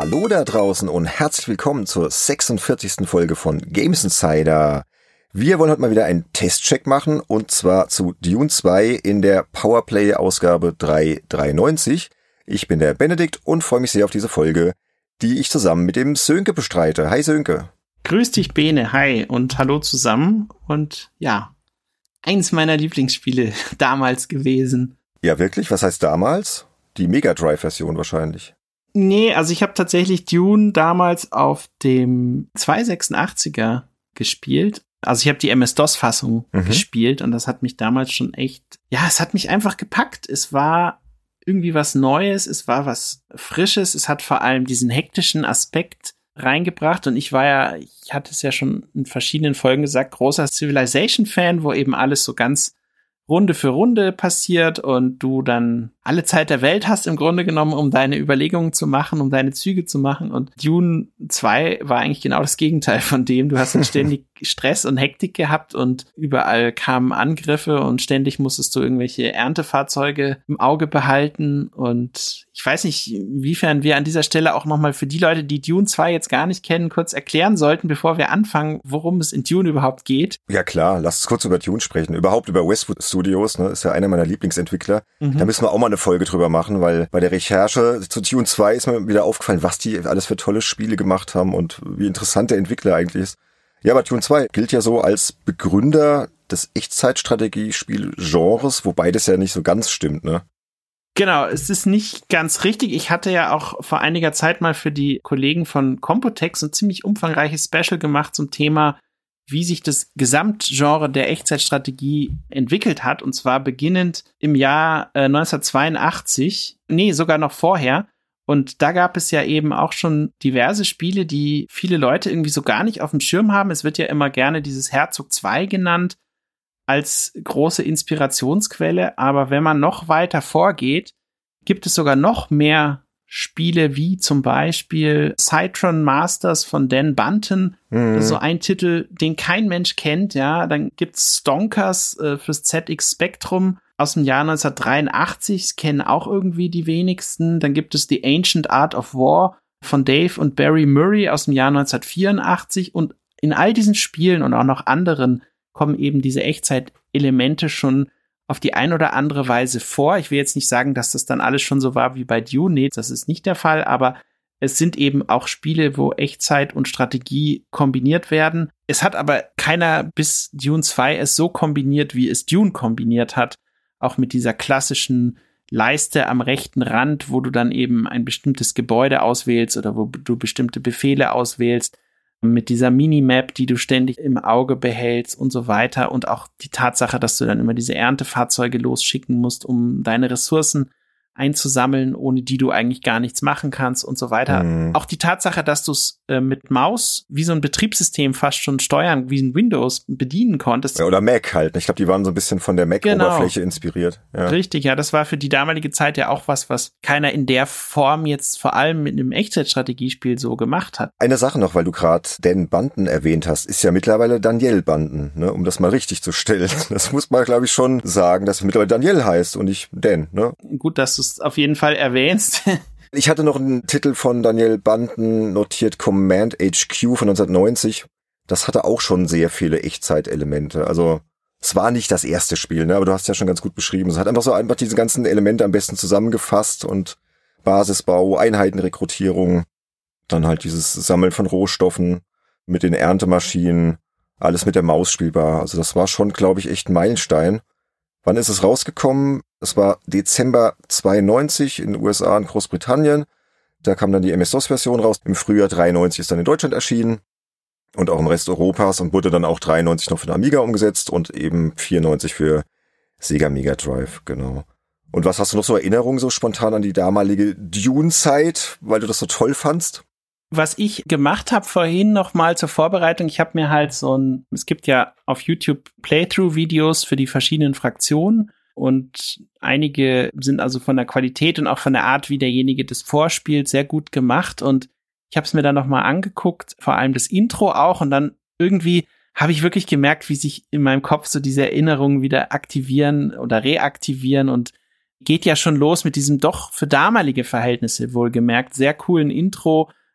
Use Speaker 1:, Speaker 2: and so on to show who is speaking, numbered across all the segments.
Speaker 1: Hallo da draußen und herzlich willkommen zur 46. Folge von Games Insider. Wir wollen heute mal wieder einen Testcheck machen und zwar zu Dune 2 in der Powerplay-Ausgabe 393. Ich bin der Benedikt und freue mich sehr auf diese Folge, die ich zusammen mit dem Sönke bestreite. Hi Sönke.
Speaker 2: Grüß dich Bene, hi und hallo zusammen und ja, eins meiner Lieblingsspiele damals gewesen.
Speaker 1: Ja wirklich? Was heißt damals? Die Mega Drive-Version wahrscheinlich.
Speaker 2: Nee, also ich habe tatsächlich Dune damals auf dem 286er gespielt. Also ich habe die MS-DOS-Fassung gespielt und das hat mich damals schon echt, ja, es hat mich einfach gepackt. Es war irgendwie was Neues, es war was Frisches, es hat vor allem diesen hektischen Aspekt reingebracht und ich hatte es ja schon in verschiedenen Folgen gesagt, großer Civilization-Fan, wo eben alles so ganz Runde für Runde passiert und du dann alle Zeit der Welt hast im Grunde genommen, um deine Überlegungen zu machen, um deine Züge zu machen. Und Dune 2 war eigentlich genau das Gegenteil von dem. Du hast dann ständig Stress und Hektik gehabt und überall kamen Angriffe und ständig musstest du irgendwelche Erntefahrzeuge im Auge behalten. Und ich weiß nicht, inwiefern wir an dieser Stelle auch nochmal für die Leute, die Dune 2 jetzt gar nicht kennen, kurz erklären sollten, bevor wir anfangen, worum es in Dune überhaupt geht.
Speaker 1: Ja klar, lass uns kurz über Dune sprechen. Überhaupt über Westwood Studios, ne, ist ja einer meiner Lieblingsentwickler. Da müssen wir auch mal eine Folge drüber machen, weil bei der Recherche zu Dune 2 ist mir wieder aufgefallen, was die alles für tolle Spiele gemacht haben und wie interessant der Entwickler eigentlich ist. Ja, aber Dune 2 gilt ja so als Begründer des Echtzeitstrategie-Spiel-Genres, wobei das ja nicht so ganz stimmt, ne?
Speaker 2: Genau, es ist nicht ganz richtig. Ich hatte ja auch vor einiger Zeit mal für die Kollegen von Computex ein ziemlich umfangreiches Special gemacht zum Thema, wie sich das Gesamtgenre der Echtzeitstrategie entwickelt hat. Und zwar beginnend im Jahr 1982, sogar noch vorher. Und da gab es ja eben auch schon diverse Spiele, die viele Leute irgendwie so gar nicht auf dem Schirm haben. Es wird ja immer gerne dieses Herzog 2 genannt als große Inspirationsquelle. Aber wenn man noch weiter vorgeht, gibt es sogar noch mehr Spiele wie zum Beispiel Citron Masters von Dan Bunton. Das ist so ein Titel, den kein Mensch kennt, ja. Dann gibt's Stonkers fürs ZX Spectrum aus dem Jahr 1983. Das kennen auch irgendwie die wenigsten. Dann gibt es The Ancient Art of War von Dave und Barry Murray aus dem Jahr 1984. Und in all diesen Spielen und auch noch anderen kommen eben diese Echtzeit-Elemente schon auf die ein oder andere Weise vor. Ich will jetzt nicht sagen, dass das dann alles schon so war wie bei Dune. Nee, das ist nicht der Fall, aber es sind eben auch Spiele, wo Echtzeit und Strategie kombiniert werden. Es hat aber keiner bis Dune 2 es so kombiniert, wie es Dune kombiniert hat. Auch mit dieser klassischen Leiste am rechten Rand, wo du dann eben ein bestimmtes Gebäude auswählst oder wo du bestimmte Befehle auswählst. Mit dieser Minimap, die du ständig im Auge behältst und so weiter. Und auch die Tatsache, dass du dann immer diese Erntefahrzeuge losschicken musst, um deine Ressourcen einzusammeln, ohne die du eigentlich gar nichts machen kannst und so weiter. Auch die Tatsache, dass du es mit Maus wie so ein Betriebssystem fast schon steuern, wie ein Windows bedienen konntest. Ja,
Speaker 1: oder Mac halt. Ich glaube, die waren so ein bisschen von der Mac-Oberfläche inspiriert. Ja.
Speaker 2: Richtig, ja, das war für die damalige Zeit ja auch was keiner in der Form jetzt vor allem mit einem Echtzeitstrategiespiel so gemacht hat.
Speaker 1: Eine Sache noch, weil du gerade Dan Bunton erwähnt hast, ist ja mittlerweile Daniel Bunton, ne, um das mal richtig zu stellen. Das muss man, glaube ich, schon sagen, dass es mittlerweile Daniel heißt und nicht Dan, ne?
Speaker 2: Gut, dass du es auf jeden Fall erwähnst.
Speaker 1: Ich hatte noch einen Titel von Daniel Bunton notiert, Command HQ von 1990. Das hatte auch schon sehr viele Echtzeitelemente. Also es war nicht das erste Spiel, ne? Aber du hast ja schon ganz gut beschrieben. Es hat einfach diese ganzen Elemente am besten zusammengefasst und Basisbau, Einheitenrekrutierung, dann halt dieses Sammeln von Rohstoffen mit den Erntemaschinen, alles mit der Maus spielbar. Also das war schon, glaube ich, echt ein Meilenstein. Wann ist es rausgekommen? Es war Dezember 92 in den USA und Großbritannien. Da kam dann die MS-DOS-Version raus. Im Frühjahr 93 ist dann in Deutschland erschienen und auch im Rest Europas und wurde dann auch 93 noch für den Amiga umgesetzt und eben 94 für Sega Mega Drive, genau. Und was hast du noch so Erinnerungen so spontan an die damalige Dune-Zeit, weil du das so toll fandst?
Speaker 2: Was ich gemacht habe vorhin noch mal zur Vorbereitung, ich habe mir halt es gibt ja auf YouTube Playthrough-Videos für die verschiedenen Fraktionen und einige sind also von der Qualität und auch von der Art, wie derjenige das vorspielt, sehr gut gemacht und ich habe es mir dann noch mal angeguckt, vor allem das Intro auch und dann irgendwie habe ich wirklich gemerkt, wie sich in meinem Kopf so diese Erinnerungen wieder aktivieren oder reaktivieren und geht ja schon los mit diesem doch für damalige Verhältnisse wohlgemerkt sehr coolen Intro,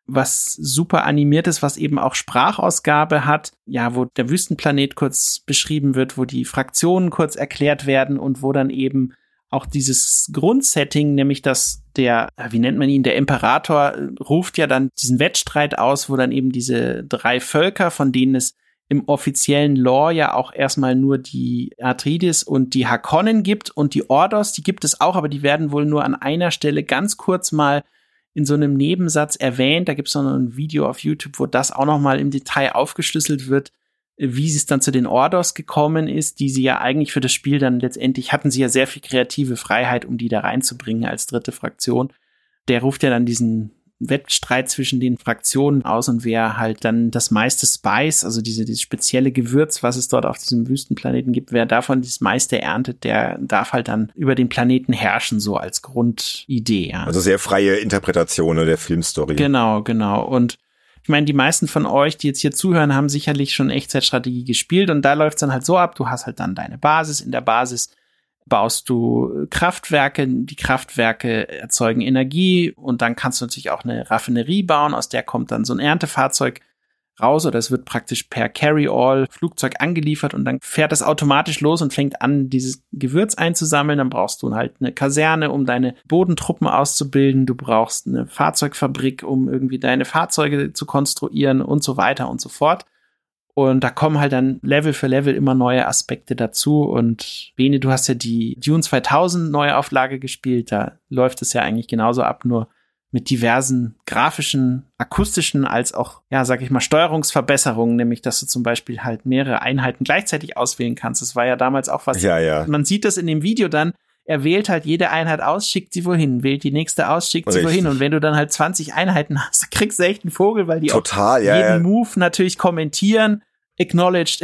Speaker 2: was super animiert ist, was eben auch Sprachausgabe hat, ja, wo der Wüstenplanet kurz beschrieben wird, wo die Fraktionen kurz erklärt werden und wo dann eben auch dieses Grundsetting, nämlich dass der, wie nennt man ihn, der Imperator ruft ja dann diesen Wettstreit aus, wo dann eben diese 3 Völker, von denen es im offiziellen Lore ja auch erstmal nur die Atreides und die Harkonnen gibt und die Ordos, die gibt es auch, aber die werden wohl nur an einer Stelle ganz kurz mal in so einem Nebensatz erwähnt. Da gibt es noch ein Video auf YouTube, wo das auch noch mal im Detail aufgeschlüsselt wird, wie es dann zu den Ordos gekommen ist, die sie ja eigentlich für das Spiel dann letztendlich, hatten sie ja sehr viel kreative Freiheit, um die da reinzubringen als dritte Fraktion. Der ruft ja dann diesen Wettstreit zwischen den Fraktionen aus und wer halt dann das meiste Spice, also dieses spezielle Gewürz, was es dort auf diesem Wüstenplaneten gibt, wer davon das meiste erntet, der darf halt dann über den Planeten herrschen, so als Grundidee. Ja.
Speaker 1: Also sehr freie Interpretation der Filmstory.
Speaker 2: Genau. Und ich meine, die meisten von euch, die jetzt hier zuhören, haben sicherlich schon Echtzeitstrategie gespielt und da läuft es dann halt so ab, du hast halt dann deine Basis, in der Basis baust du Kraftwerke, die Kraftwerke erzeugen Energie und dann kannst du natürlich auch eine Raffinerie bauen, aus der kommt dann so ein Erntefahrzeug raus oder es wird praktisch per Carry-All-Flugzeug angeliefert und dann fährt es automatisch los und fängt an, dieses Gewürz einzusammeln. Dann brauchst du halt eine Kaserne, um deine Bodentruppen auszubilden. Du brauchst eine Fahrzeugfabrik, um irgendwie deine Fahrzeuge zu konstruieren und so weiter und so fort. Und da kommen halt dann Level für Level immer neue Aspekte dazu. Und Bene, du hast ja die Dune 2000 Neuauflage gespielt. Da läuft es ja eigentlich genauso ab, nur mit diversen grafischen, akustischen als auch, ja, sag ich mal, Steuerungsverbesserungen, nämlich, dass du zum Beispiel halt mehrere Einheiten gleichzeitig auswählen kannst. Das war ja damals auch was.
Speaker 1: Ja.
Speaker 2: Man sieht das in dem Video dann. Er wählt halt jede Einheit aus, schickt sie wohin, wählt die nächste aus, schickt sie wohin. Und wenn du dann halt 20 Einheiten hast, kriegst du echt einen Vogel, weil die
Speaker 1: total,
Speaker 2: auch jeden Move natürlich kommentieren. Acknowledged.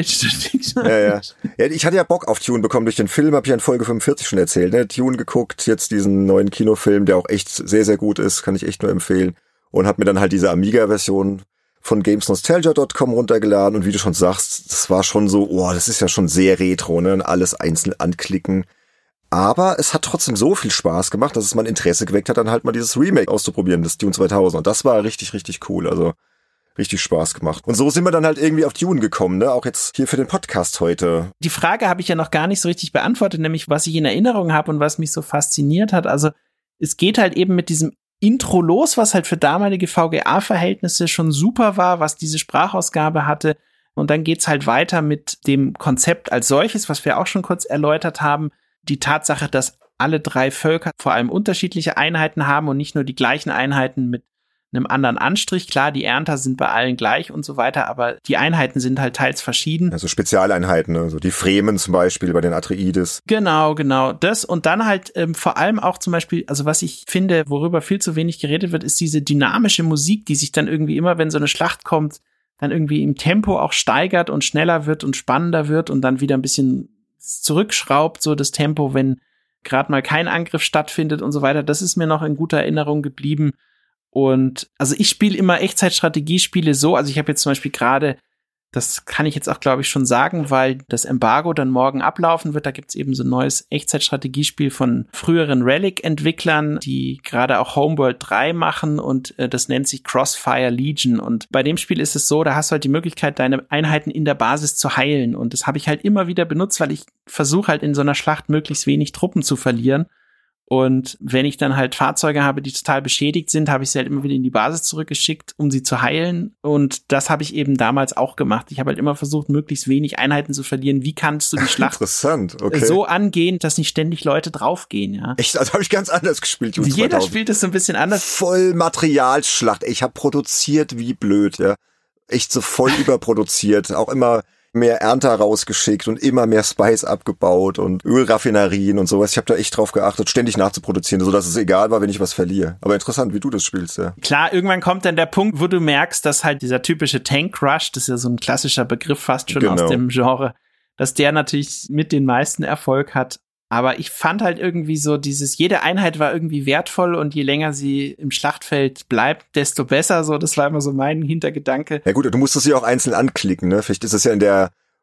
Speaker 1: Ja. Ich hatte ja Bock auf Dune bekommen durch den Film, habe ich in Folge 45 schon erzählt. Ne? Dune geguckt, jetzt diesen neuen Kinofilm, der auch echt sehr, sehr gut ist, kann ich echt nur empfehlen. Und habe mir dann halt diese Amiga-Version von gamesnostalgia.com runtergeladen. Und wie du schon sagst, das war schon so, das ist ja schon sehr retro, ne? Und alles einzeln anklicken. Aber es hat trotzdem so viel Spaß gemacht, dass es mein Interesse geweckt hat, dann halt mal dieses Remake auszuprobieren, das Dune 2000. Und das war richtig, richtig cool. Also richtig Spaß gemacht. Und so sind wir dann halt irgendwie auf Dune gekommen, ne? Auch jetzt hier für den Podcast heute.
Speaker 2: Die Frage habe ich ja noch gar nicht so richtig beantwortet, nämlich was ich in Erinnerung habe und was mich so fasziniert hat. Also es geht halt eben mit diesem Intro los, was halt für damalige VGA-Verhältnisse schon super war, was diese Sprachausgabe hatte. Und dann geht's halt weiter mit dem Konzept als solches, was wir auch schon kurz erläutert haben. Die Tatsache, dass alle 3 Völker vor allem unterschiedliche Einheiten haben und nicht nur die gleichen Einheiten mit einem anderen Anstrich. Klar, die Ernter sind bei allen gleich und so weiter, aber die Einheiten sind halt teils verschieden.
Speaker 1: Also Spezialeinheiten, also die Fremen zum Beispiel bei den Atreides.
Speaker 2: Genau. Das und dann halt vor allem auch zum Beispiel, also was ich finde, worüber viel zu wenig geredet wird, ist diese dynamische Musik, die sich dann irgendwie immer, wenn so eine Schlacht kommt, dann irgendwie im Tempo auch steigert und schneller wird und spannender wird und dann wieder ein bisschen zurückschraubt, so das Tempo, wenn gerade mal kein Angriff stattfindet und so weiter. Das ist mir noch in guter Erinnerung geblieben. Und also ich spiele immer Echtzeitstrategiespiele so, also ich habe jetzt zum Beispiel gerade, das kann ich jetzt auch glaube ich schon sagen, weil das Embargo dann morgen ablaufen wird, da gibt's eben so ein neues Echtzeitstrategiespiel von früheren Relic-Entwicklern, die gerade auch Homeworld 3 machen und das nennt sich Crossfire Legion und bei dem Spiel ist es so, da hast du halt die Möglichkeit, deine Einheiten in der Basis zu heilen und das habe ich halt immer wieder benutzt, weil ich versuche halt in so einer Schlacht möglichst wenig Truppen zu verlieren. Und wenn ich dann halt Fahrzeuge habe, die total beschädigt sind, habe ich sie halt immer wieder in die Basis zurückgeschickt, um sie zu heilen. Und das habe ich eben damals auch gemacht. Ich habe halt immer versucht, möglichst wenig Einheiten zu verlieren. Wie kannst du die Schlacht so angehen, dass nicht ständig Leute draufgehen? Ja?
Speaker 1: Echt? Also habe ich ganz anders gespielt.
Speaker 2: Jeder spielt es so ein bisschen anders.
Speaker 1: Voll Materialschlacht. Ich habe produziert wie blöd. Ja, echt so voll überproduziert. Auch immer mehr Ernter rausgeschickt und immer mehr Spice abgebaut und Ölraffinerien und sowas. Ich habe da echt drauf geachtet, ständig nachzuproduzieren, sodass es egal war, wenn ich was verliere. Aber interessant, wie du das spielst, ja.
Speaker 2: Klar, irgendwann kommt dann der Punkt, wo du merkst, dass halt dieser typische Tank-Rush, das ist ja so ein klassischer Begriff fast schon aus dem Genre, dass der natürlich mit den meisten Erfolg hat. Aber ich fand halt irgendwie so jede Einheit war irgendwie wertvoll und je länger sie im Schlachtfeld bleibt, desto besser. So, das war immer so mein Hintergedanke.
Speaker 1: Ja gut, du musst es ja auch einzeln anklicken, ne? Vielleicht ist es ja in der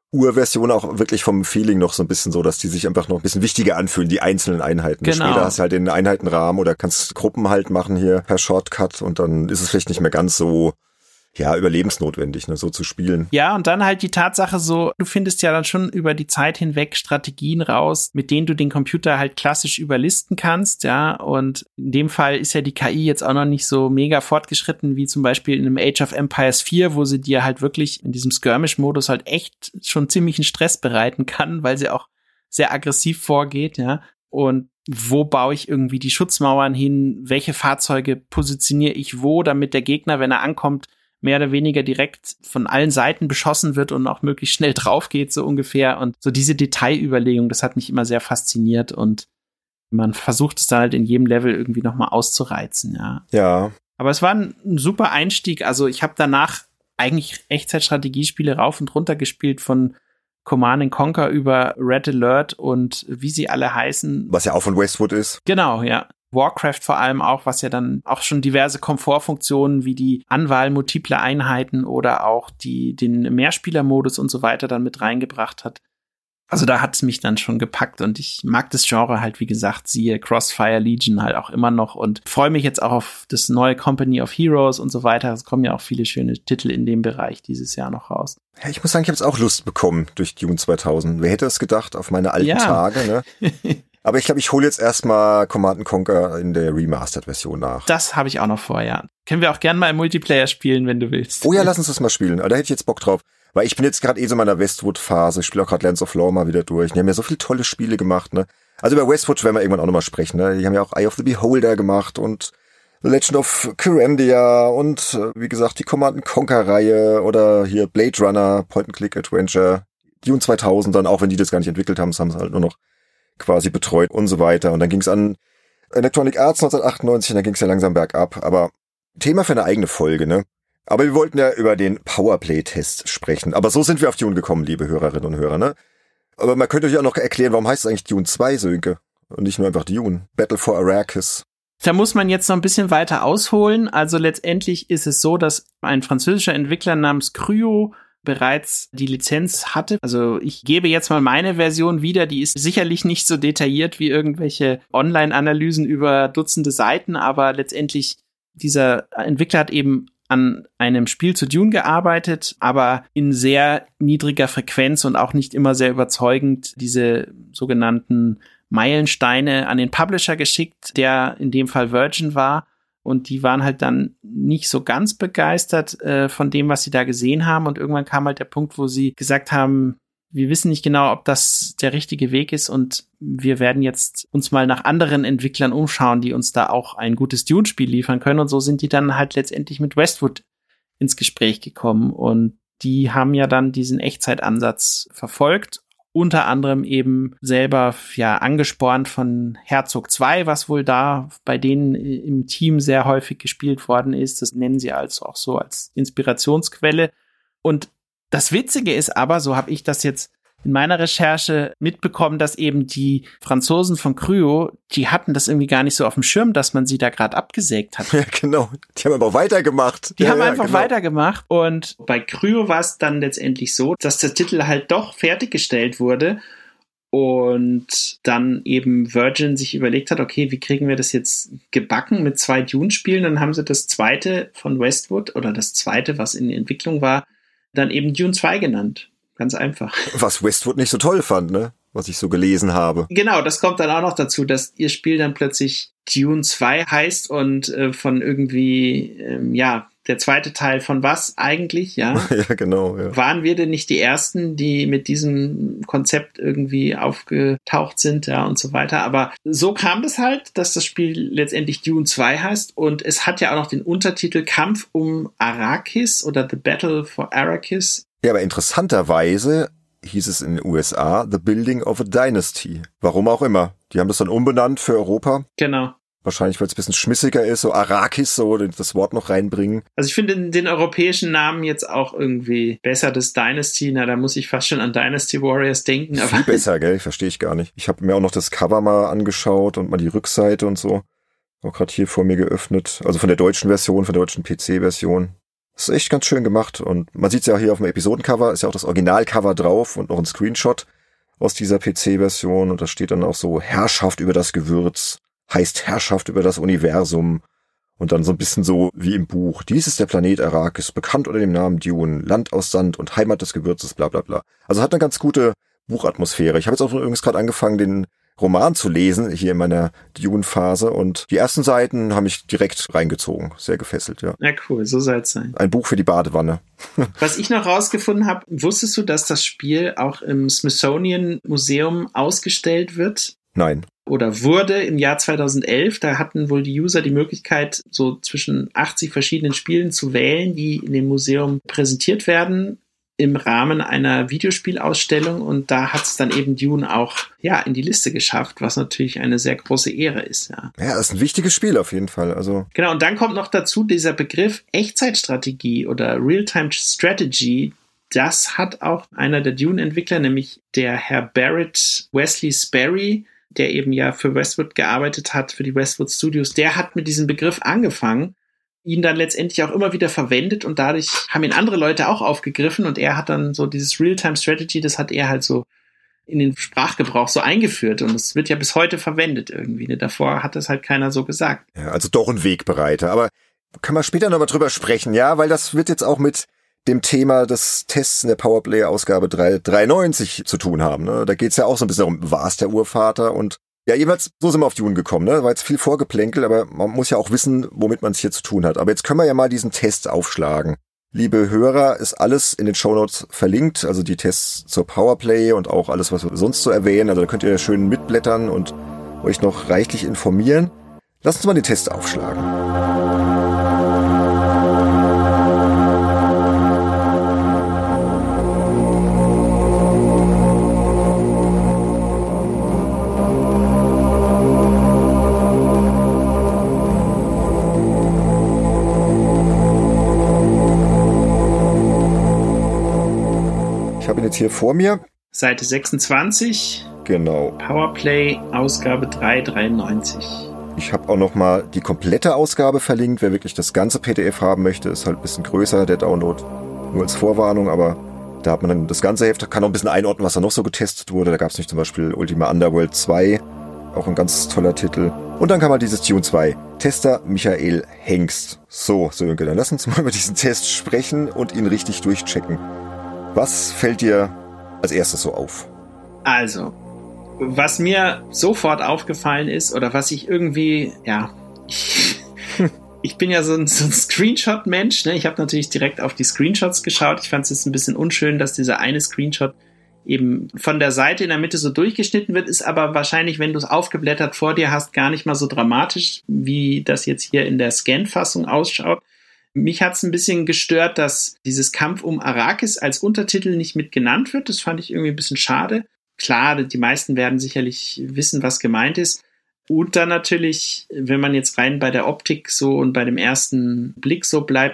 Speaker 1: Urversion auch wirklich vom Feeling noch so ein bisschen so, dass die sich einfach noch ein bisschen wichtiger anfühlen, die einzelnen Einheiten.
Speaker 2: Genau.
Speaker 1: Später hast du halt den Einheitenrahmen oder kannst Gruppen halt machen hier per Shortcut und dann ist es vielleicht nicht mehr ganz so, ja, überlebensnotwendig, ne, so zu spielen.
Speaker 2: Ja, und dann halt die Tatsache so, du findest ja dann schon über die Zeit hinweg Strategien raus, mit denen du den Computer halt klassisch überlisten kannst, ja, und in dem Fall ist ja die KI jetzt auch noch nicht so mega fortgeschritten, wie zum Beispiel in einem Age of Empires 4, wo sie dir halt wirklich in diesem Skirmish-Modus halt echt schon ziemlichen Stress bereiten kann, weil sie auch sehr aggressiv vorgeht, ja, und wo baue ich irgendwie die Schutzmauern hin, welche Fahrzeuge positioniere ich wo, damit der Gegner, wenn er ankommt, mehr oder weniger direkt von allen Seiten beschossen wird und auch möglichst schnell drauf geht, so ungefähr. Und so diese Detailüberlegung, das hat mich immer sehr fasziniert und man versucht es dann halt in jedem Level irgendwie nochmal auszureizen, ja.
Speaker 1: Ja.
Speaker 2: Aber es war ein super Einstieg. Also ich habe danach eigentlich Echtzeitstrategiespiele rauf und runter gespielt, von Command & Conquer über Red Alert und wie sie alle heißen.
Speaker 1: Was ja auch von Westwood ist.
Speaker 2: Genau, ja. Warcraft vor allem auch, was ja dann auch schon diverse Komfortfunktionen wie die Anwahl multipler Einheiten oder auch den Mehrspielermodus und so weiter dann mit reingebracht hat. Also da hat's mich dann schon gepackt und ich mag das Genre halt, wie gesagt, siehe Crossfire Legion halt auch immer noch und freue mich jetzt auch auf das neue Company of Heroes und so weiter. Es kommen ja auch viele schöne Titel in dem Bereich dieses Jahr noch raus.
Speaker 1: Ja, ich muss sagen, ich habe jetzt auch Lust bekommen durch Dune 2000. Wer hätte es gedacht auf meine alten Tage, ne? Aber ich glaube, ich hole jetzt erstmal Command & Conquer in der Remastered-Version nach.
Speaker 2: Das habe ich auch noch vor, ja. Können wir auch gerne mal im Multiplayer spielen, wenn du willst.
Speaker 1: Oh ja, lass uns das mal spielen. Aber da hätte ich jetzt Bock drauf. Weil ich bin jetzt gerade so in meiner Westwood-Phase. Ich spiele auch gerade Lands of Lore mal wieder durch. Die haben ja so viele tolle Spiele gemacht, ne? Also über Westwood werden wir irgendwann auch nochmal sprechen, ne? Die haben ja auch Eye of the Beholder gemacht und The Legend of Kyrandia und, wie gesagt, die Command & Conquer-Reihe oder hier Blade Runner, Point-and-Click-Adventure, Dune 2000 dann, auch wenn die das gar nicht entwickelt haben, das haben sie halt nur noch quasi betreut und so weiter. Und dann ging es an Electronic Arts 1998 und dann ging es ja langsam bergab. Aber Thema für eine eigene Folge, ne? Aber wir wollten ja über den Powerplay-Test sprechen. Aber so sind wir auf Dune gekommen, liebe Hörerinnen und Hörer, ne? Aber man könnte euch auch noch erklären, warum heißt es eigentlich Dune 2, Sönke? Und nicht nur einfach Dune. Battle for Arrakis.
Speaker 2: Da muss man jetzt noch ein bisschen weiter ausholen. Also letztendlich ist es so, dass ein französischer Entwickler namens Cryo bereits die Lizenz hatte. Also ich gebe jetzt mal meine Version wieder, die ist sicherlich nicht so detailliert wie irgendwelche Online-Analysen über Dutzende Seiten, aber letztendlich dieser Entwickler hat eben an einem Spiel zu Dune gearbeitet, aber in sehr niedriger Frequenz und auch nicht immer sehr überzeugend diese sogenannten Meilensteine an den Publisher geschickt, der in dem Fall Virgin war. Und die waren halt dann nicht so ganz begeistert von dem, was sie da gesehen haben. Und irgendwann kam halt der Punkt, wo sie gesagt haben, wir wissen nicht genau, ob das der richtige Weg ist. Und wir werden jetzt uns mal nach anderen Entwicklern umschauen, die uns da auch ein gutes Dune-Spiel liefern können. Und so sind die dann halt letztendlich mit Westwood ins Gespräch gekommen. Und die haben ja dann diesen Echtzeitansatz verfolgt. Unter anderem eben selber ja angespornt von Herzog 2, was wohl da bei denen im Team sehr häufig gespielt worden ist. Das nennen sie also auch so als Inspirationsquelle. Und das Witzige ist aber, so habe ich das jetzt in meiner Recherche mitbekommen, dass eben die Franzosen von Cryo, die hatten das irgendwie gar nicht so auf dem Schirm, dass man sie da gerade abgesägt hat.
Speaker 1: Ja, genau. Die haben aber weitergemacht.
Speaker 2: Die haben einfach weitergemacht. Und bei Cryo war es dann letztendlich so, dass der Titel halt doch fertiggestellt wurde und dann eben Virgin sich überlegt hat, okay, wie kriegen wir das jetzt gebacken mit 2 Dune-Spielen? Dann haben sie das zweite von Westwood oder das zweite, was in Entwicklung war, dann eben Dune 2 genannt. Ganz einfach.
Speaker 1: Was Westwood nicht so toll fand, ne? Was ich so gelesen habe.
Speaker 2: Genau, das kommt dann auch noch dazu, dass ihr Spiel dann plötzlich Dune 2 heißt und von irgendwie, der zweite Teil von was eigentlich, ja?
Speaker 1: Ja, genau. Ja.
Speaker 2: Waren wir denn nicht die Ersten, die mit diesem Konzept irgendwie aufgetaucht sind, ja, und so weiter. Aber so kam das halt, dass das Spiel letztendlich Dune 2 heißt und es hat ja auch noch den Untertitel Kampf um Arrakis oder The Battle for Arrakis.
Speaker 1: Ja, aber interessanterweise hieß es in den USA The Building of a Dynasty. Warum auch immer. Die haben das dann umbenannt für Europa.
Speaker 2: Genau.
Speaker 1: Wahrscheinlich, weil es ein bisschen schmissiger ist, so Arrakis, so das Wort noch reinbringen.
Speaker 2: Also ich finde den europäischen Namen jetzt auch irgendwie besser, das Dynasty. Na, da muss ich fast schon an Dynasty Warriors denken. Aber
Speaker 1: viel besser, gell? Verstehe ich gar nicht. Ich habe mir auch noch das Cover mal angeschaut und mal die Rückseite und so. Auch gerade hier vor mir geöffnet. Also von der deutschen Version, von der deutschen PC-Version. ist echt ganz schön gemacht und man sieht es ja hier auf dem Episodencover, ist ja auch das Originalcover drauf und noch ein Screenshot aus dieser PC-Version und da steht dann auch so Herrschaft über das Gewürz, heißt Herrschaft über das Universum und dann so ein bisschen so wie im Buch. Dies ist der Planet Arrakis, bekannt unter dem Namen Dune, Land aus Sand und Heimat des Gewürzes, bla bla bla. Also hat eine ganz gute Buchatmosphäre. Ich habe jetzt auch übrigens gerade angefangen, den Roman zu lesen, hier in meiner Dune-Phase und die ersten Seiten haben mich direkt reingezogen. Sehr gefesselt, ja.
Speaker 2: Ja, cool, so soll es sein.
Speaker 1: Ein Buch für die Badewanne.
Speaker 2: Was ich noch rausgefunden habe, wusstest du, dass das Spiel auch im Smithsonian Museum ausgestellt wird?
Speaker 1: Nein.
Speaker 2: Oder wurde im Jahr 2011. Da hatten wohl die User die Möglichkeit, so zwischen 80 verschiedenen Spielen zu wählen, die in dem Museum präsentiert werden, im Rahmen einer Videospielausstellung und da hat es dann eben Dune auch in die Liste geschafft, was natürlich eine sehr große Ehre ist. Ja,
Speaker 1: das ist ein wichtiges Spiel auf jeden Fall. Also
Speaker 2: genau, und dann kommt noch dazu dieser Begriff Echtzeitstrategie oder Real-Time Strategy. Das hat auch einer der Dune-Entwickler, nämlich der Herr Barrett Wesley Sperry, der eben ja für Westwood gearbeitet hat, für die Westwood Studios, der hat mit diesem Begriff angefangen, ihn dann letztendlich auch immer wieder verwendet und dadurch haben ihn andere Leute auch aufgegriffen und er hat dann so dieses Real-Time-Strategy, das hat er halt so in den Sprachgebrauch so eingeführt und es wird ja bis heute verwendet irgendwie. Ne? Davor hat das halt keiner so gesagt.
Speaker 1: Ja, also doch ein Wegbereiter, aber kann man später noch mal drüber sprechen, ja, weil das wird jetzt auch mit dem Thema des Tests in der Powerplay-Ausgabe 393 zu tun haben. Ne? Da geht's ja auch so ein bisschen darum, war es der Urvater und ja, jeweils, so sind wir auf Dune gekommen, ne? War jetzt viel Vorgeplänkel, aber man muss ja auch wissen, womit man es hier zu tun hat. Aber jetzt können wir ja mal diesen Test aufschlagen. Liebe Hörer, ist alles in den Shownotes verlinkt, also die Tests zur Powerplay und auch alles, was wir sonst so erwähnen. Also da könnt ihr schön mitblättern und euch noch reichlich informieren. Lasst uns mal den Test aufschlagen. Jetzt hier vor mir.
Speaker 2: Seite 26.
Speaker 1: Genau.
Speaker 2: Powerplay, Ausgabe 393.
Speaker 1: Ich habe auch noch mal die komplette Ausgabe verlinkt. Wer wirklich das ganze PDF haben möchte, ist halt ein bisschen größer, der Download. Nur als Vorwarnung, aber da hat man dann das ganze Heft, kann auch ein bisschen einordnen, was da noch so getestet wurde. Da gab es nicht zum Beispiel Ultima Underworld 2, auch ein ganz toller Titel. Und dann kam halt dieses Dune 2. Tester Michael Hengst. So, Sönke, dann lass uns mal über diesen Test sprechen und ihn richtig durchchecken. Was fällt dir als erstes so auf?
Speaker 2: Also, was mir sofort aufgefallen ist, oder was ich irgendwie, ich bin ja so ein Screenshot-Mensch, ne? Ich habe natürlich direkt auf die Screenshots geschaut. Ich fand es jetzt ein bisschen unschön, dass dieser eine Screenshot eben von der Seite in der Mitte so durchgeschnitten wird, ist aber wahrscheinlich, wenn du es aufgeblättert vor dir hast, gar nicht mal so dramatisch, wie das jetzt hier in der Scan-Fassung ausschaut. Mich hat es ein bisschen gestört, dass dieses Kampf um Arrakis als Untertitel nicht mit genannt wird. Das fand ich irgendwie ein bisschen schade. Klar, die meisten werden sicherlich wissen, was gemeint ist. Und dann natürlich, wenn man jetzt rein bei der Optik so und bei dem ersten Blick so bleibt,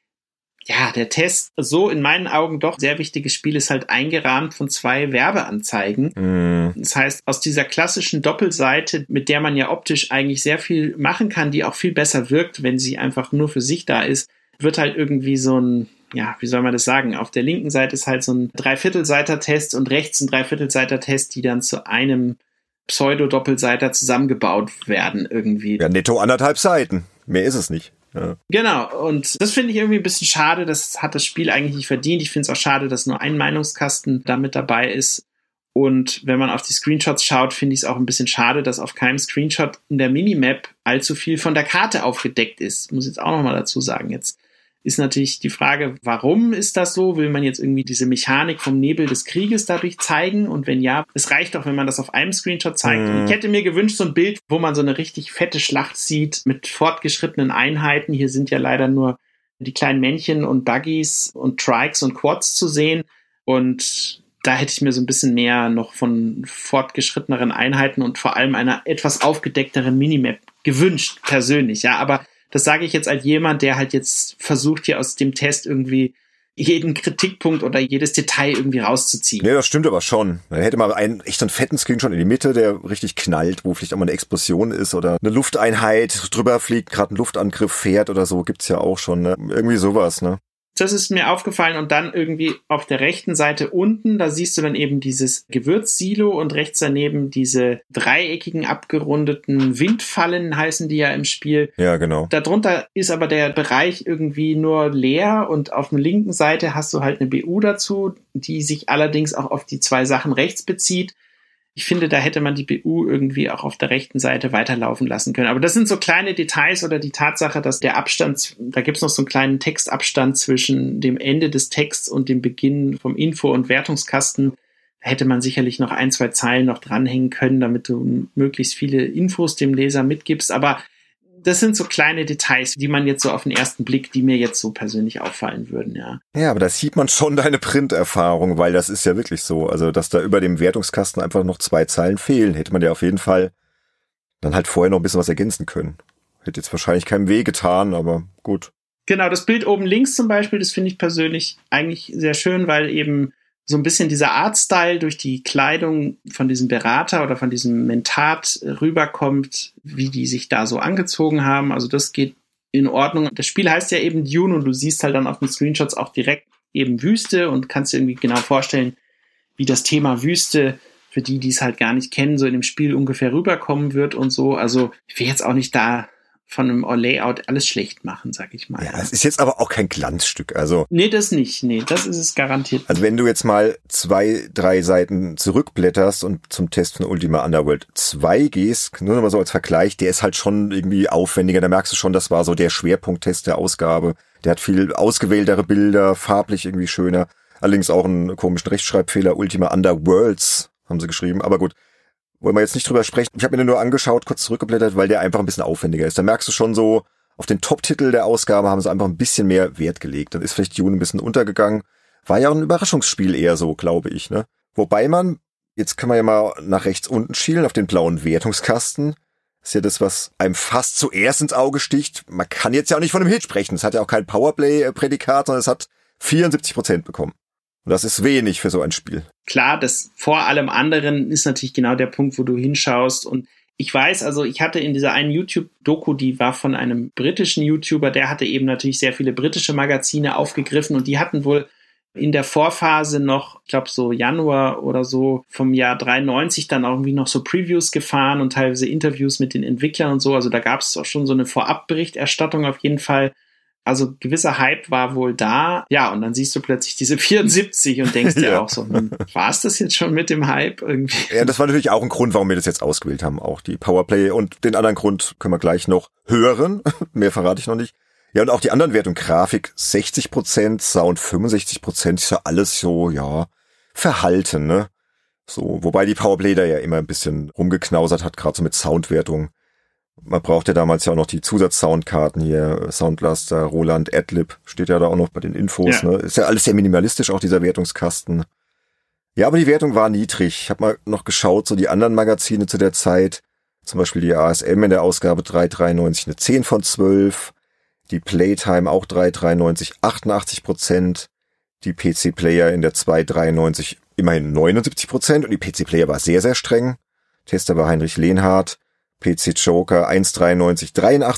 Speaker 2: ja, der Test, so in meinen Augen doch sehr wichtiges Spiel, ist halt eingerahmt von 2 Werbeanzeigen. Das heißt, aus dieser klassischen Doppelseite, mit der man ja optisch eigentlich sehr viel machen kann, die auch viel besser wirkt, wenn sie einfach nur für sich da ist, wird halt irgendwie so ein, wie soll man das sagen, auf der linken Seite ist halt so ein Dreiviertelseiter-Test und rechts ein Dreiviertelseiter-Test, die dann zu einem Pseudo-Doppelseiter zusammengebaut werden irgendwie.
Speaker 1: Ja, netto 1,5 Seiten. Mehr ist es nicht. Ja.
Speaker 2: Genau, und das finde ich irgendwie ein bisschen schade, das hat das Spiel eigentlich nicht verdient. Ich finde es auch schade, dass nur ein Meinungskasten damit dabei ist. Und wenn man auf die Screenshots schaut, finde ich es auch ein bisschen schade, dass auf keinem Screenshot in der Minimap allzu viel von der Karte aufgedeckt ist. Muss ich jetzt auch nochmal dazu sagen. Jetzt ist natürlich die Frage, warum ist das so? Will man jetzt irgendwie diese Mechanik vom Nebel des Krieges dadurch zeigen? Und wenn ja, es reicht doch, wenn man das auf einem Screenshot zeigt. Und ich hätte mir gewünscht, so ein Bild, wo man so eine richtig fette Schlacht sieht mit fortgeschrittenen Einheiten. Hier sind ja leider nur die kleinen Männchen und Buggies und Trikes und Quads zu sehen. Und da hätte ich mir so ein bisschen mehr noch von fortgeschritteneren Einheiten und vor allem einer etwas aufgedeckteren Minimap gewünscht, persönlich. Ja, aber das sage ich jetzt als jemand, der halt jetzt versucht, hier aus dem Test irgendwie jeden Kritikpunkt oder jedes Detail irgendwie rauszuziehen.
Speaker 1: Nee, das stimmt aber schon. Man hätte mal einen echt so einen fetten Screenshot in die Mitte, der richtig knallt, wo vielleicht auch mal eine Explosion ist oder eine Lufteinheit drüber fliegt, gerade ein Luftangriff fährt oder so, gibt's ja auch schon, ne? Irgendwie sowas, ne?
Speaker 2: Das ist mir aufgefallen und dann irgendwie auf der rechten Seite unten, da siehst du dann eben dieses Gewürzsilo und rechts daneben diese dreieckigen, abgerundeten Windfallen heißen die ja im Spiel.
Speaker 1: Ja, genau.
Speaker 2: Darunter ist aber der Bereich irgendwie nur leer und auf der linken Seite hast du halt eine BU dazu, die sich allerdings auch auf die 2 Sachen rechts bezieht. Ich finde, da hätte man die BU irgendwie auch auf der rechten Seite weiterlaufen lassen können. Aber das sind so kleine Details oder die Tatsache, dass der Abstand, da gibt's noch so einen kleinen Textabstand zwischen dem Ende des Texts und dem Beginn vom Info- und Wertungskasten. Da hätte man sicherlich noch 1, 2 Zeilen noch dranhängen können, damit du möglichst viele Infos dem Leser mitgibst. Aber das sind so kleine Details, die man jetzt so auf den ersten Blick, die mir jetzt so persönlich auffallen würden, ja.
Speaker 1: Ja, aber da sieht man schon deine Printerfahrung, weil das ist ja wirklich so. Also, dass da über dem Wertungskasten einfach noch 2 Zeilen fehlen, hätte man ja auf jeden Fall dann halt vorher noch ein bisschen was ergänzen können. Hätte jetzt wahrscheinlich keinem weh getan, aber gut.
Speaker 2: Genau, das Bild oben links zum Beispiel, das finde ich persönlich eigentlich sehr schön, weil eben so ein bisschen dieser Artstyle durch die Kleidung von diesem Berater oder von diesem Mentat rüberkommt, wie die sich da so angezogen haben. Also das geht in Ordnung. Das Spiel heißt ja eben Dune und du siehst halt dann auf den Screenshots auch direkt eben Wüste und kannst dir irgendwie genau vorstellen, wie das Thema Wüste für die, die es halt gar nicht kennen, so in dem Spiel ungefähr rüberkommen wird und so. Also ich will jetzt auch nicht da von einem Layout alles schlecht machen, sag ich mal.
Speaker 1: Ja, es ist jetzt aber auch kein Glanzstück, also.
Speaker 2: Nee, das nicht. Nee, das ist es garantiert.
Speaker 1: Also wenn du jetzt mal 2, 3 Seiten zurückblätterst und zum Test von Ultima Underworld 2 gehst, nur noch mal so als Vergleich, der ist halt schon irgendwie aufwendiger. Da merkst du schon, das war so der Schwerpunkttest der Ausgabe. Der hat viel ausgewähltere Bilder, farblich irgendwie schöner. Allerdings auch einen komischen Rechtschreibfehler. Ultima Underworlds haben sie geschrieben, aber gut. Wollen wir jetzt nicht drüber sprechen. Ich habe mir den nur angeschaut, kurz zurückgeblättert, weil der einfach ein bisschen aufwendiger ist. Da merkst du schon so, auf den Top-Titel der Ausgabe haben sie einfach ein bisschen mehr Wert gelegt. Dann ist vielleicht Dune ein bisschen untergegangen. War ja auch ein Überraschungsspiel eher so, glaube ich, ne? Wobei man, jetzt können wir ja mal nach rechts unten schielen, auf den blauen Wertungskasten. Das ist ja das, was einem fast zuerst ins Auge sticht. Man kann jetzt ja auch nicht von einem Hit sprechen. Es hat ja auch kein Powerplay-Prädikat, sondern es hat 74% bekommen. Und das ist wenig für so ein Spiel.
Speaker 2: Klar, das vor allem anderen ist natürlich genau der Punkt, wo du hinschaust. Und ich weiß, also ich hatte in dieser einen YouTube-Doku, die war von einem britischen YouTuber, der hatte eben natürlich sehr viele britische Magazine aufgegriffen und die hatten wohl in der Vorphase noch, ich glaube so Januar oder so vom Jahr 93 dann irgendwie noch so Previews gefahren und teilweise Interviews mit den Entwicklern und so. Also da gab es auch schon so eine Vorabberichterstattung auf jeden Fall. Also gewisser Hype war wohl da. Ja, und dann siehst du plötzlich diese 74 und denkst dir auch so, war es das jetzt schon mit dem Hype irgendwie? Ja,
Speaker 1: das war natürlich auch ein Grund, warum wir das jetzt ausgewählt haben. Auch die Powerplay und den anderen Grund können wir gleich noch hören. Mehr verrate ich noch nicht. Ja, und auch die anderen Wertungen. Grafik 60%, Sound 65%. Ist ja alles so, ja, verhalten, ne? So, wobei die Powerplay da ja immer ein bisschen rumgeknausert hat, gerade so mit Soundwertung. Man braucht ja damals ja auch noch die Zusatzsoundkarten hier, Soundblaster, Roland, Adlib, steht ja da auch noch bei den Infos, ne? Ist ja alles sehr minimalistisch, auch dieser Wertungskasten. Ja, aber die Wertung war niedrig. Ich habe mal noch geschaut, so die anderen Magazine zu der Zeit, zum Beispiel die ASM in der Ausgabe 3,93 eine 10 von 12, die Playtime auch 3,93, 88%, die PC-Player in der 2,93 immerhin 79% und die PC-Player war sehr, sehr streng. Tester war Heinrich Lehnhardt. PC Joker 1,93,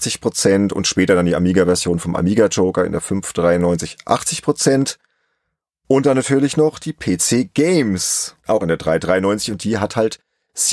Speaker 1: 83% und später dann die Amiga-Version vom Amiga Joker in der 5,93, 80%. Und dann natürlich noch die PC Games, auch in der 3,93 und die hat halt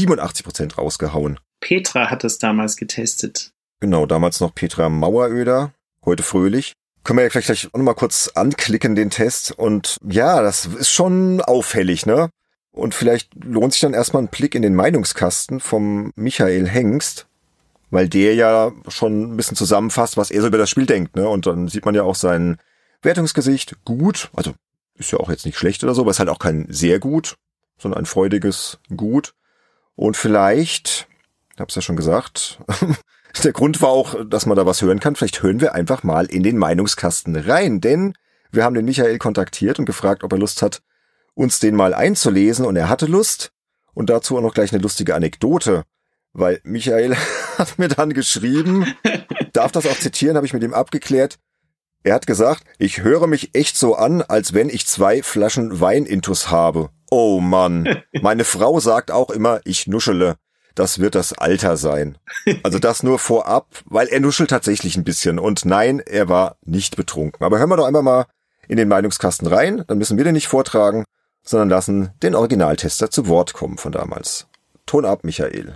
Speaker 1: 87% rausgehauen.
Speaker 2: Petra hat es damals getestet.
Speaker 1: Genau, damals noch Petra Maueröder, heute Fröhlich. Können wir ja gleich auch nochmal kurz anklicken, den Test. Und ja, das ist schon auffällig, ne? Und vielleicht lohnt sich dann erstmal ein Blick in den Meinungskasten vom Michael Hengst, weil der ja schon ein bisschen zusammenfasst, was er so über das Spiel denkt, ne? Und dann sieht man ja auch sein Wertungsgesicht gut, also ist ja auch jetzt nicht schlecht oder so, aber ist halt auch kein sehr gut, sondern ein freudiges Gut. Und vielleicht, ich hab's ja schon gesagt, der Grund war auch, dass man da was hören kann, vielleicht hören wir einfach mal in den Meinungskasten rein, denn wir haben den Michael kontaktiert und gefragt, ob er Lust hat, uns den mal einzulesen, und er hatte Lust. Und dazu auch noch gleich eine lustige Anekdote, weil Michael hat mir dann geschrieben, darf das auch zitieren, habe ich mit ihm abgeklärt. Er hat gesagt, ich höre mich echt so an, als wenn ich 2 Flaschen Wein intus habe. Oh Mann, meine Frau sagt auch immer, ich nuschele. Das wird das Alter sein. Also das nur vorab, weil er nuschelt tatsächlich ein bisschen. Und nein, er war nicht betrunken. Aber hören wir doch einfach mal in den Meinungskasten rein, dann müssen wir den nicht vortragen, sondern lassen den Originaltester zu Wort kommen von damals. Ton ab, Michael.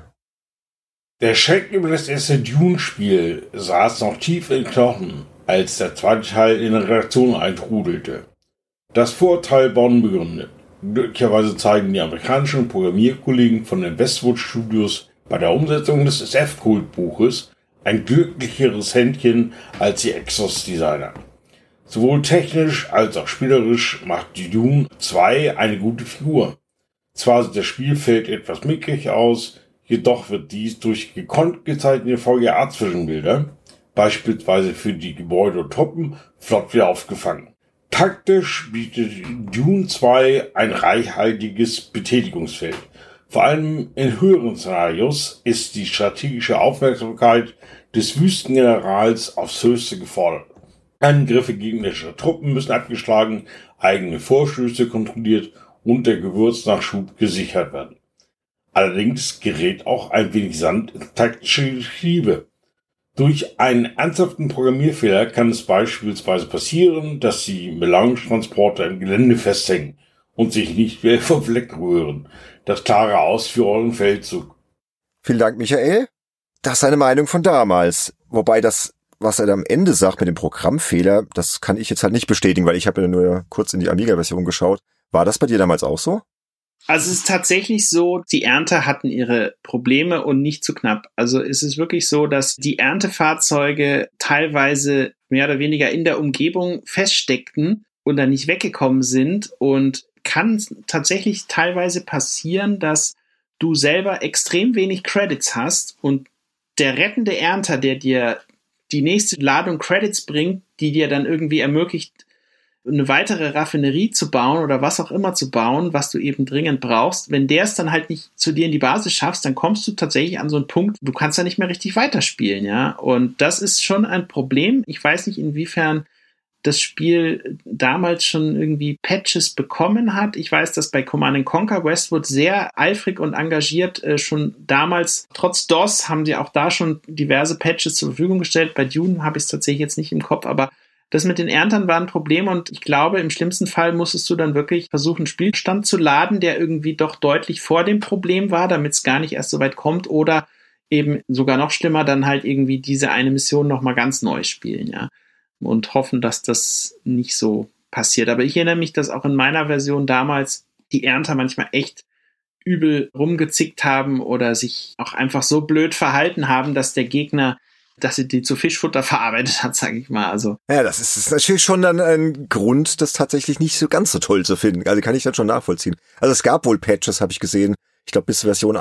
Speaker 3: Der Schreck über das erste Dune-Spiel saß noch tief in Knochen, als der zweite Teil in der Redaktion eintrudelte. Das Vorurteil Bonn begründet. Glücklicherweise zeigen die amerikanischen Programmierkollegen von den Westwood Studios bei der Umsetzung des SF-Kultbuches ein glücklicheres Händchen als die Exos-Designer. Sowohl technisch als auch spielerisch macht die Dune 2 eine gute Figur. Zwar sieht das Spielfeld etwas mickrig aus, jedoch wird dies durch gekonnt gezeichnete VGA-Zwischenbilder, beispielsweise für die Gebäude und Truppen, flott wieder aufgefangen. Taktisch bietet Dune 2 ein reichhaltiges Betätigungsfeld. Vor allem in höheren Szenarios ist die strategische Aufmerksamkeit des Wüstengenerals aufs Höchste gefordert. Angriffe gegnerischer Truppen müssen abgeschlagen, eigene Vorstöße kontrolliert und der Gewürznachschub gesichert werden. Allerdings gerät auch ein wenig Sand ins taktische Getriebe. Durch einen ernsthaften Programmierfehler kann es beispielsweise passieren, dass die Melange-Transporter im Gelände festhängen und sich nicht mehr vom Fleck rühren. Das klare Aus für euren Feldzug.
Speaker 1: Vielen Dank, Michael. Das ist eine Meinung von damals. Wobei das, was er da am Ende sagt mit dem Programmfehler, das kann ich jetzt halt nicht bestätigen, weil ich habe ja nur kurz in die Amiga-Version geschaut. War das bei dir damals auch so?
Speaker 2: Also es ist tatsächlich so, die Ernte hatten ihre Probleme und nicht zu knapp. Also es ist wirklich so, dass die Erntefahrzeuge teilweise mehr oder weniger in der Umgebung feststeckten und dann nicht weggekommen sind, und kann tatsächlich teilweise passieren, dass du selber extrem wenig Credits hast und der rettende Ernter, der dir die nächste Ladung Credits bringt, die dir dann irgendwie ermöglicht, eine weitere Raffinerie zu bauen oder was auch immer zu bauen, was du eben dringend brauchst. Wenn der es dann halt nicht zu dir in die Basis schaffst, dann kommst du tatsächlich an so einen Punkt, du kannst da nicht mehr richtig weiterspielen, ja. Und das ist schon ein Problem. Ich weiß nicht, inwiefern das Spiel damals schon irgendwie Patches bekommen hat. Ich weiß, dass bei Command & Conquer Westwood sehr eifrig und engagiert schon damals, trotz DOS, haben sie auch da schon diverse Patches zur Verfügung gestellt. Bei Dune habe ich es tatsächlich jetzt nicht im Kopf, aber das mit den Erntern war ein Problem, und ich glaube, im schlimmsten Fall musstest du dann wirklich versuchen, einen Spielstand zu laden, der irgendwie doch deutlich vor dem Problem war, damit es gar nicht erst so weit kommt, oder eben sogar noch schlimmer, dann halt irgendwie diese eine Mission nochmal ganz neu spielen, ja. Und hoffen, dass das nicht so passiert. Aber ich erinnere mich, dass auch in meiner Version damals die Ernter manchmal echt übel rumgezickt haben oder sich auch einfach so blöd verhalten haben, dass der Gegner, dass sie die zu Fischfutter verarbeitet hat, sage ich mal. Also
Speaker 1: ja, das ist natürlich schon dann ein Grund, das tatsächlich nicht so ganz so toll zu finden. Also kann ich das schon nachvollziehen. Also es gab wohl Patches, habe ich gesehen. Ich glaube bis Version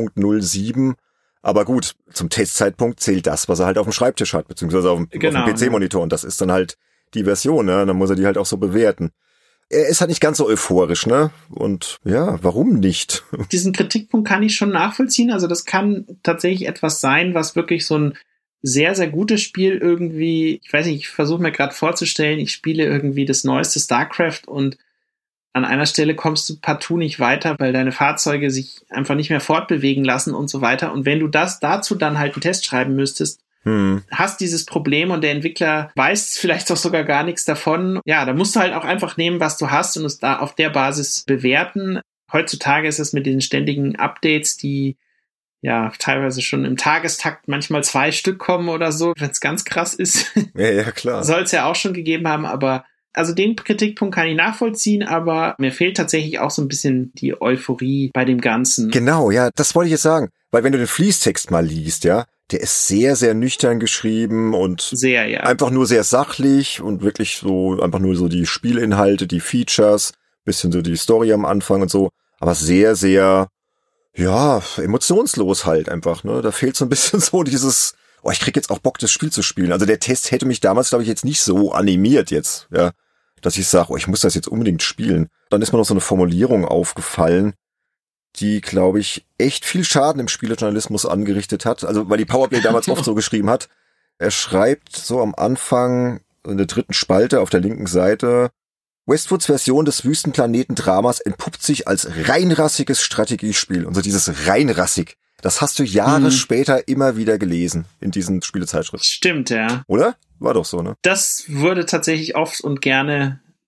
Speaker 1: 1.07. Aber gut, zum Testzeitpunkt zählt das, was er halt auf dem Schreibtisch hat, beziehungsweise auf dem PC-Monitor. Und das ist dann halt die Version, ne? Dann muss er die halt auch so bewerten. Er ist halt nicht ganz so euphorisch, ne? Und ja, warum nicht?
Speaker 2: Diesen Kritikpunkt kann ich schon nachvollziehen. Also das kann tatsächlich etwas sein, was wirklich so ein sehr, sehr gutes Spiel irgendwie, ich weiß nicht, ich versuche mir gerade vorzustellen, ich spiele irgendwie das neueste StarCraft und an einer Stelle kommst du partout nicht weiter, weil deine Fahrzeuge sich einfach nicht mehr fortbewegen lassen und so weiter. Und wenn du dazu dann halt einen Test schreiben müsstest, hast dieses Problem und der Entwickler weiß vielleicht doch sogar gar nichts davon. Ja, da musst du halt auch einfach nehmen, was du hast, und es da auf der Basis bewerten. Heutzutage ist es mit den ständigen Updates, die ja teilweise schon im Tagestakt manchmal 2 Stück kommen oder so, wenn es ganz krass ist.
Speaker 1: Ja, klar.
Speaker 2: Soll es ja auch schon gegeben haben, aber also den Kritikpunkt kann ich nachvollziehen, aber mir fehlt tatsächlich auch so ein bisschen die Euphorie bei dem Ganzen.
Speaker 1: Genau, ja, das wollte ich jetzt sagen. Weil wenn du den Fließtext mal liest, ja, der ist sehr, sehr nüchtern geschrieben und
Speaker 2: sehr, ja,
Speaker 1: einfach nur sehr sachlich und wirklich so einfach nur so die Spielinhalte, die Features, bisschen so die Story am Anfang und so, aber sehr, sehr, ja, emotionslos halt einfach, ne? Da fehlt so ein bisschen so dieses, ich krieg jetzt auch Bock, das Spiel zu spielen. Also der Test hätte mich damals, glaube ich, jetzt nicht so animiert jetzt, ja, dass ich sage, ich muss das jetzt unbedingt spielen. Dann ist mir noch so eine Formulierung aufgefallen, die, glaube ich, echt viel Schaden im Spielejournalismus angerichtet hat. Also weil die Powerplay damals oft so geschrieben hat. Er schreibt so am Anfang in der 3. Spalte auf der linken Seite: Westwoods Version des Wüstenplaneten-Dramas entpuppt sich als reinrassiges Strategiespiel. Und so dieses reinrassig, das hast du Jahre später immer wieder gelesen in diesen Spielezeitschriften.
Speaker 2: Stimmt, ja.
Speaker 1: Oder? War doch so, ne?
Speaker 2: Das wurde tatsächlich oft und gerne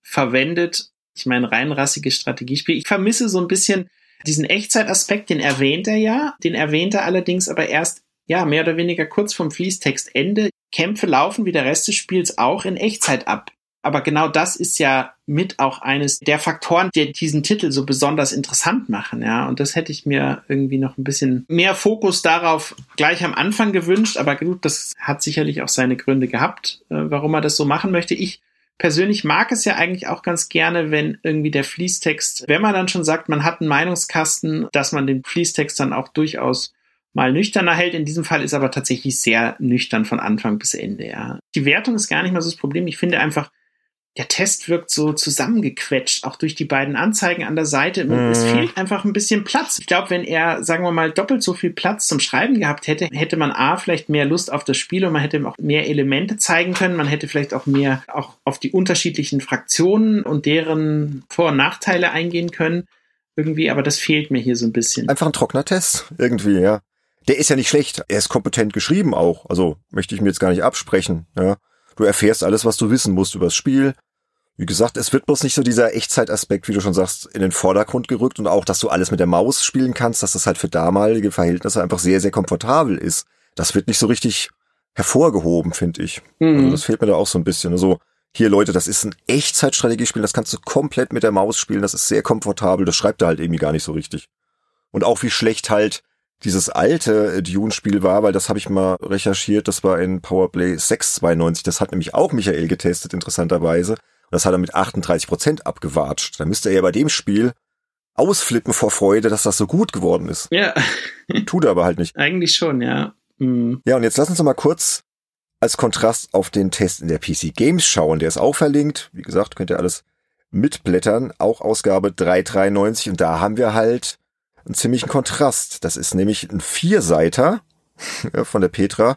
Speaker 2: verwendet. Ich meine, rein rassiges Strategiespiel. Ich vermisse so ein bisschen diesen Echtzeitaspekt, den erwähnt er ja. Den erwähnt er allerdings aber erst, ja, mehr oder weniger kurz vom Fließtextende. Kämpfe laufen wie der Rest des Spiels auch in Echtzeit ab. Aber genau das ist ja mit auch eines der Faktoren, die diesen Titel so besonders interessant machen, ja. Und das hätte ich mir irgendwie noch ein bisschen mehr Fokus darauf gleich am Anfang gewünscht. Aber gut, das hat sicherlich auch seine Gründe gehabt, warum er das so machen möchte. Ich persönlich mag es ja eigentlich auch ganz gerne, wenn irgendwie der Fließtext, wenn man dann schon sagt, man hat einen Meinungskasten, dass man den Fließtext dann auch durchaus mal nüchterner hält. In diesem Fall ist aber tatsächlich sehr nüchtern von Anfang bis Ende, ja. Die Wertung ist gar nicht mal so das Problem. Ich finde einfach, der Test wirkt so zusammengequetscht, auch durch die beiden Anzeigen an der Seite. Es fehlt einfach ein bisschen Platz. Ich glaube, wenn er, sagen wir mal, doppelt so viel Platz zum Schreiben gehabt hätte, hätte man vielleicht mehr Lust auf das Spiel und man hätte auch mehr Elemente zeigen können. Man hätte vielleicht auch mehr auch auf die unterschiedlichen Fraktionen und deren Vor- und Nachteile eingehen können. Irgendwie, aber das fehlt mir hier so ein bisschen.
Speaker 1: Einfach ein trockener Test, irgendwie, ja. Der ist ja nicht schlecht. Er ist kompetent geschrieben auch. Also möchte ich mir jetzt gar nicht absprechen, ja. Du erfährst alles, was du wissen musst über das Spiel. Wie gesagt, es wird bloß nicht so dieser Echtzeitaspekt, wie du schon sagst, in den Vordergrund gerückt und auch, dass du alles mit der Maus spielen kannst, dass das halt für damalige Verhältnisse einfach sehr, sehr komfortabel ist. Das wird nicht so richtig hervorgehoben, finde ich. Also das fehlt mir da auch so ein bisschen. Also hier, Leute, das ist ein Echtzeitstrategiespiel, das kannst du komplett mit der Maus spielen, das ist sehr komfortabel, das schreibt er halt irgendwie gar nicht so richtig. Und auch wie schlecht halt dieses alte Dune-Spiel war, weil das habe ich mal recherchiert, das war in Powerplay 692, das hat nämlich auch Michael getestet, interessanterweise. Und das hat er mit 38% abgewatscht. Da müsste er ja bei dem Spiel ausflippen vor Freude, dass das so gut geworden ist.
Speaker 2: Ja.
Speaker 1: Tut er aber halt nicht.
Speaker 2: Eigentlich schon, ja.
Speaker 1: Ja, und jetzt lass uns noch mal kurz als Kontrast auf den Test in der PC Games schauen. Der ist auch verlinkt. Wie gesagt, könnt ihr alles mitblättern. Auch Ausgabe 393. Und da haben wir halt einen ziemlichen Kontrast. Das ist nämlich ein 4-Seiter von der Petra.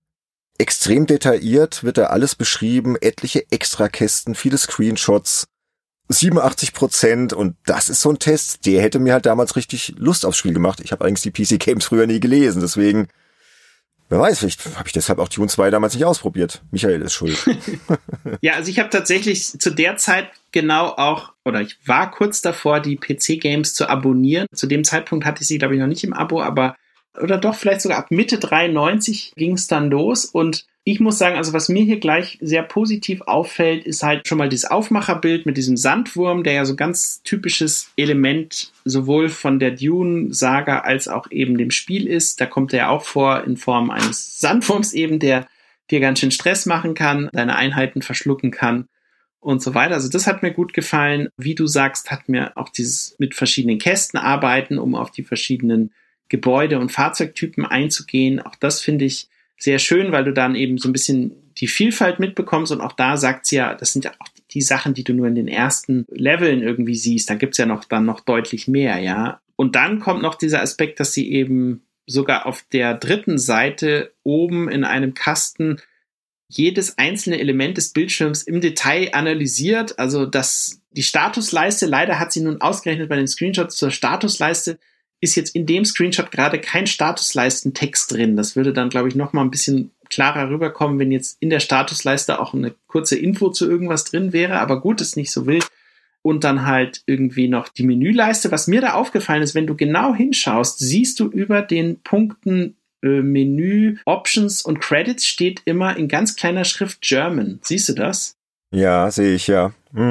Speaker 1: Extrem detailliert wird da alles beschrieben, etliche Extrakästen, viele Screenshots, 87%, und das ist so ein Test, der hätte mir halt damals richtig Lust aufs Spiel gemacht. Ich habe eigentlich die PC Games früher nie gelesen, deswegen, wer weiß, vielleicht habe ich deshalb auch Dune 2 damals nicht ausprobiert. Michael ist schuld.
Speaker 2: Ja, also ich habe tatsächlich zu der Zeit genau auch, oder ich war kurz davor, die PC Games zu abonnieren. Zu dem Zeitpunkt hatte ich sie, glaube ich, noch nicht im Abo, aber oder doch vielleicht sogar ab Mitte 93 ging es dann los. Und ich muss sagen, also was mir hier gleich sehr positiv auffällt, ist halt schon mal dieses Aufmacherbild mit diesem Sandwurm, der ja so ganz typisches Element sowohl von der Dune-Saga als auch eben dem Spiel ist. Da kommt er ja auch vor in Form eines Sandwurms eben, der dir ganz schön Stress machen kann, deine Einheiten verschlucken kann und so weiter. Also das hat mir gut gefallen. Wie du sagst, hat mir auch dieses mit verschiedenen Kästen arbeiten, um auf die verschiedenen Gebäude und Fahrzeugtypen einzugehen. Auch das finde ich sehr schön, weil du dann eben so ein bisschen die Vielfalt mitbekommst, und auch da sagt sie ja, das sind ja auch die Sachen, die du nur in den ersten Leveln irgendwie siehst. Da gibt's ja dann noch deutlich mehr, ja. Und dann kommt noch dieser Aspekt, dass sie eben sogar auf der dritten Seite oben in einem Kasten jedes einzelne Element des Bildschirms im Detail analysiert. Also die Statusleiste, leider hat sie nun ausgerechnet bei den Screenshots zur Statusleiste, ist jetzt in dem Screenshot gerade kein Statusleistentext drin. Das würde dann, glaube ich, noch mal ein bisschen klarer rüberkommen, wenn jetzt in der Statusleiste auch eine kurze Info zu irgendwas drin wäre. Aber gut, ist nicht so wild. Und dann halt irgendwie noch die Menüleiste. Was mir da aufgefallen ist, wenn du genau hinschaust, siehst du über den Punkten Menü, Options und Credits steht immer in ganz kleiner Schrift German. Siehst du das?
Speaker 1: Ja, sehe ich, ja.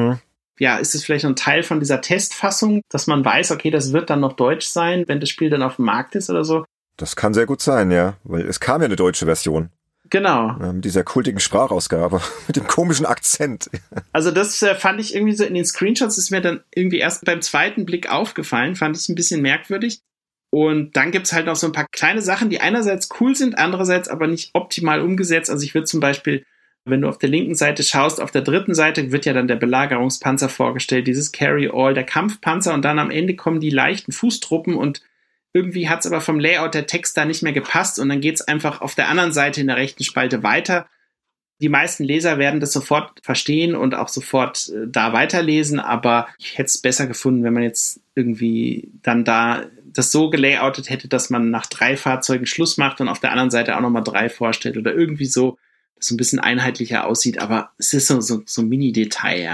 Speaker 2: Ja, ist es vielleicht ein Teil von dieser Testfassung, dass man weiß, okay, das wird dann noch Deutsch sein, wenn das Spiel dann auf dem Markt ist oder so?
Speaker 1: Das kann sehr gut sein, ja, weil es kam ja eine deutsche Version.
Speaker 2: Genau.
Speaker 1: Mit dieser kultigen Sprachausgabe, mit dem komischen Akzent.
Speaker 2: Also das fand ich irgendwie so in den Screenshots, ist mir dann irgendwie erst beim zweiten Blick aufgefallen, fand ich ein bisschen merkwürdig. Und dann gibt's halt noch so ein paar kleine Sachen, die einerseits cool sind, andererseits aber nicht optimal umgesetzt. Also ich würde zum Beispiel, wenn du auf der linken Seite schaust, auf der dritten Seite wird ja dann der Belagerungspanzer vorgestellt, dieses Carry-All, der Kampfpanzer, und dann am Ende kommen die leichten Fußtruppen, und irgendwie hat's aber vom Layout der Text da nicht mehr gepasst, und dann geht's einfach auf der anderen Seite in der rechten Spalte weiter. Die meisten Leser werden das sofort verstehen und auch sofort da weiterlesen, aber ich hätte es besser gefunden, wenn man jetzt irgendwie dann da das so gelayoutet hätte, dass man nach 3 Fahrzeugen Schluss macht und auf der anderen Seite auch nochmal 3 vorstellt oder irgendwie so, dass es ein bisschen einheitlicher aussieht, aber es ist so ein Mini-Detail, ja.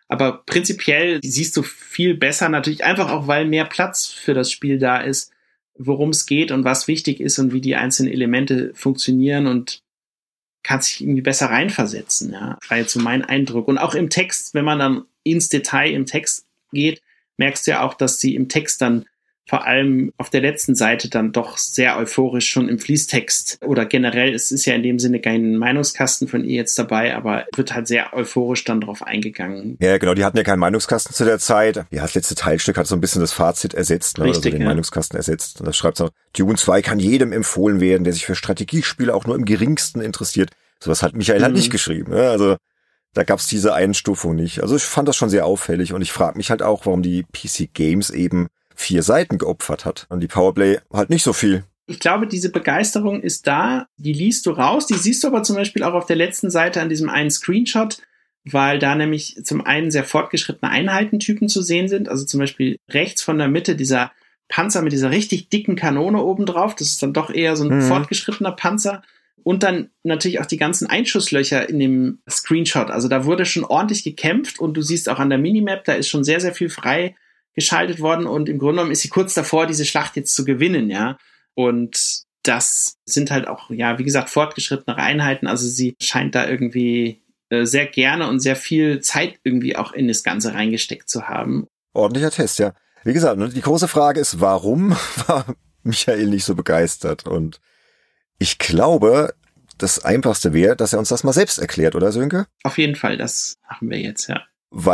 Speaker 2: Aber prinzipiell siehst du viel besser, natürlich einfach auch, weil mehr Platz für das Spiel da ist, worum es geht und was wichtig ist und wie die einzelnen Elemente funktionieren und kannst dich irgendwie besser reinversetzen, ja. Das war jetzt so mein Eindruck. Und auch im Text, wenn man dann ins Detail im Text geht, merkst du ja auch, dass sie im Text dann vor allem auf der letzten Seite dann doch sehr euphorisch schon im Fließtext oder generell, es ist ja in dem Sinne kein Meinungskasten von ihr jetzt dabei, aber wird halt sehr euphorisch dann drauf eingegangen.
Speaker 1: Ja, genau, die hatten ja keinen Meinungskasten zu der Zeit. Ja, das letzte Teilstück hat so ein bisschen das Fazit ersetzt, ne?
Speaker 2: Richtig,
Speaker 1: also den Meinungskasten ersetzt. Und das schreibt so, Dune 2 kann jedem empfohlen werden, der sich für Strategiespiele auch nur im geringsten interessiert. Sowas hat Michael halt nicht geschrieben, ne? Also da gab's diese Einstufung nicht. Also ich fand das schon sehr auffällig und ich frage mich halt auch, warum die PC Games eben 4 Seiten geopfert hat. Und die Powerplay halt nicht so viel.
Speaker 2: Ich glaube, diese Begeisterung ist da, die liest du raus, die siehst du aber zum Beispiel auch auf der letzten Seite an diesem einen Screenshot, weil da nämlich zum einen sehr fortgeschrittene Einheitentypen zu sehen sind, also zum Beispiel rechts von der Mitte dieser Panzer mit dieser richtig dicken Kanone oben drauf, das ist dann doch eher so ein fortgeschrittener Panzer. Und dann natürlich auch die ganzen Einschusslöcher in dem Screenshot. Also da wurde schon ordentlich gekämpft und du siehst auch an der Minimap, da ist schon sehr, sehr viel frei geschaltet worden und im Grunde genommen ist sie kurz davor, diese Schlacht jetzt zu gewinnen, ja. Und das sind halt auch, ja, wie gesagt, fortgeschrittene Einheiten. Also sie scheint da irgendwie sehr gerne und sehr viel Zeit irgendwie auch in das Ganze reingesteckt zu haben.
Speaker 1: Ordentlicher Test, ja. Wie gesagt, die große Frage ist, warum war Michael nicht so begeistert? Und ich glaube, das Einfachste wäre, dass er uns das mal selbst erklärt, oder Sönke?
Speaker 2: Auf jeden Fall, das machen wir jetzt, ja.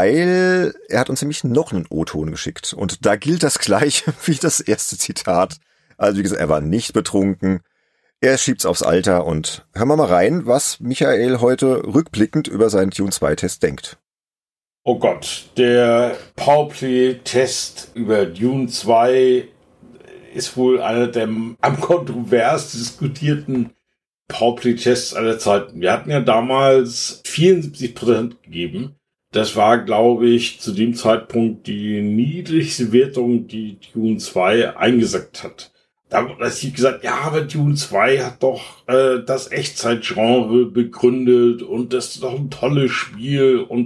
Speaker 1: Weil er hat uns nämlich noch einen O-Ton geschickt. Und da gilt das Gleiche wie das erste Zitat. Also wie gesagt, er war nicht betrunken. Er schiebt's aufs Alter und hören wir mal rein, was Michael heute rückblickend über seinen Dune 2-Test denkt.
Speaker 3: Oh Gott, der Powerplay-Test über Dune 2 ist wohl einer der am kontrovers diskutierten Powerplay-Tests aller Zeiten. Wir hatten ja damals 74% gegeben. Das war, glaube ich, zu dem Zeitpunkt die niedrigste Wertung, die Dune 2 eingesackt hat. Da wurde gesagt, ja, aber Dune 2 hat doch das Echtzeitgenre begründet und das ist doch ein tolles Spiel und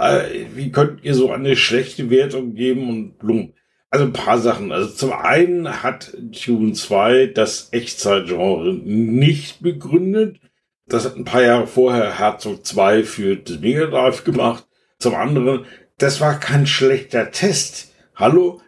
Speaker 3: wie könnt ihr so eine schlechte Wertung geben und blum. Also ein paar Sachen. Also zum einen hat Dune 2 das Echtzeitgenre nicht begründet. Das hat ein paar Jahre vorher Herzog 2 für das Mega Drive gemacht. Zum anderen, das war kein schlechter Test. Hallo,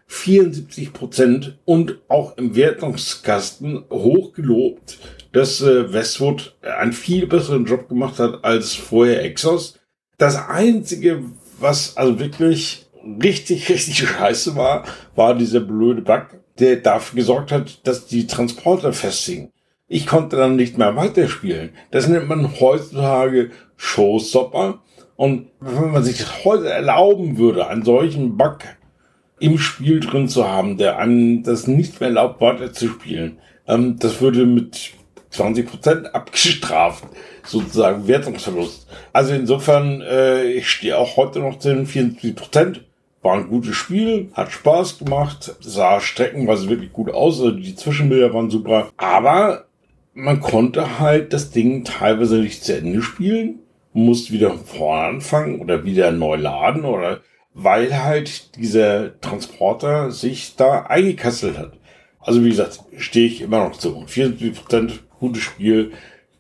Speaker 3: 74% und auch im Wertungskasten hochgelobt, dass Westwood einen viel besseren Job gemacht hat als vorher Exos. Das Einzige, was also wirklich richtig scheiße war dieser blöde Bug, der dafür gesorgt hat, dass die Transporter festhingen. Ich konnte dann nicht mehr weiterspielen. Das nennt man heutzutage Showstopper. Und wenn man sich das heute erlauben würde, einen solchen Bug im Spiel drin zu haben, der einem das nicht mehr erlaubt, weiterzuspielen, das würde mit 20% abgestraft, sozusagen Wertungsverlust. Also insofern, ich stehe auch heute noch zu den 74%. War ein gutes Spiel, hat Spaß gemacht, sah streckenweise wirklich gut aus, also die Zwischenbilder waren super, aber man konnte halt das Ding teilweise nicht zu Ende spielen, musste wieder von vorne anfangen oder wieder neu laden oder weil halt dieser Transporter sich da eingekasselt hat. Also wie gesagt, stehe ich immer noch zu. 74% gutes Spiel,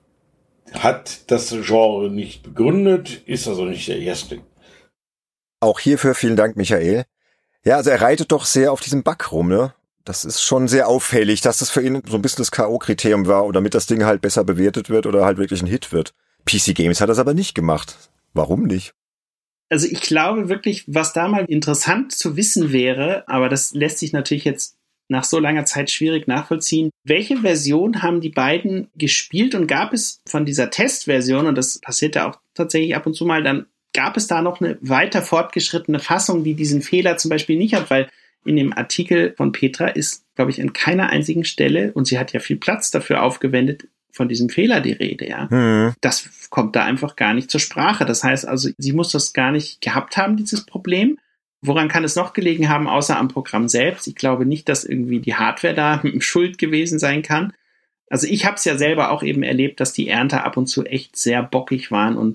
Speaker 3: hat das Genre nicht begründet, ist also nicht der erste.
Speaker 1: Auch hierfür vielen Dank, Michael. Ja, also er reitet doch sehr auf diesem Bug rum, ne? Das ist schon sehr auffällig, dass das für ihn so ein bisschen das K.O.-Kriterium war, oder damit das Ding halt besser bewertet wird oder halt wirklich ein Hit wird. PC Games hat das aber nicht gemacht. Warum nicht?
Speaker 2: Also ich glaube wirklich, was da mal interessant zu wissen wäre, aber das lässt sich natürlich jetzt nach so langer Zeit schwierig nachvollziehen. Welche Version haben die beiden gespielt und gab es von dieser Testversion, und das passiert ja auch tatsächlich ab und zu mal, dann gab es da noch eine weiter fortgeschrittene Fassung, die diesen Fehler zum Beispiel nicht hat, weil in dem Artikel von Petra ist, glaube ich, an keiner einzigen Stelle, und sie hat ja viel Platz dafür aufgewendet, von diesem Fehler die Rede, ja. Das kommt da einfach gar nicht zur Sprache. Das heißt also, sie muss das gar nicht gehabt haben, dieses Problem. Woran kann es noch gelegen haben, außer am Programm selbst? Ich glaube nicht, dass irgendwie die Hardware da schuld gewesen sein kann. Also ich habe es ja selber auch eben erlebt, dass die Ernte ab und zu echt sehr bockig waren und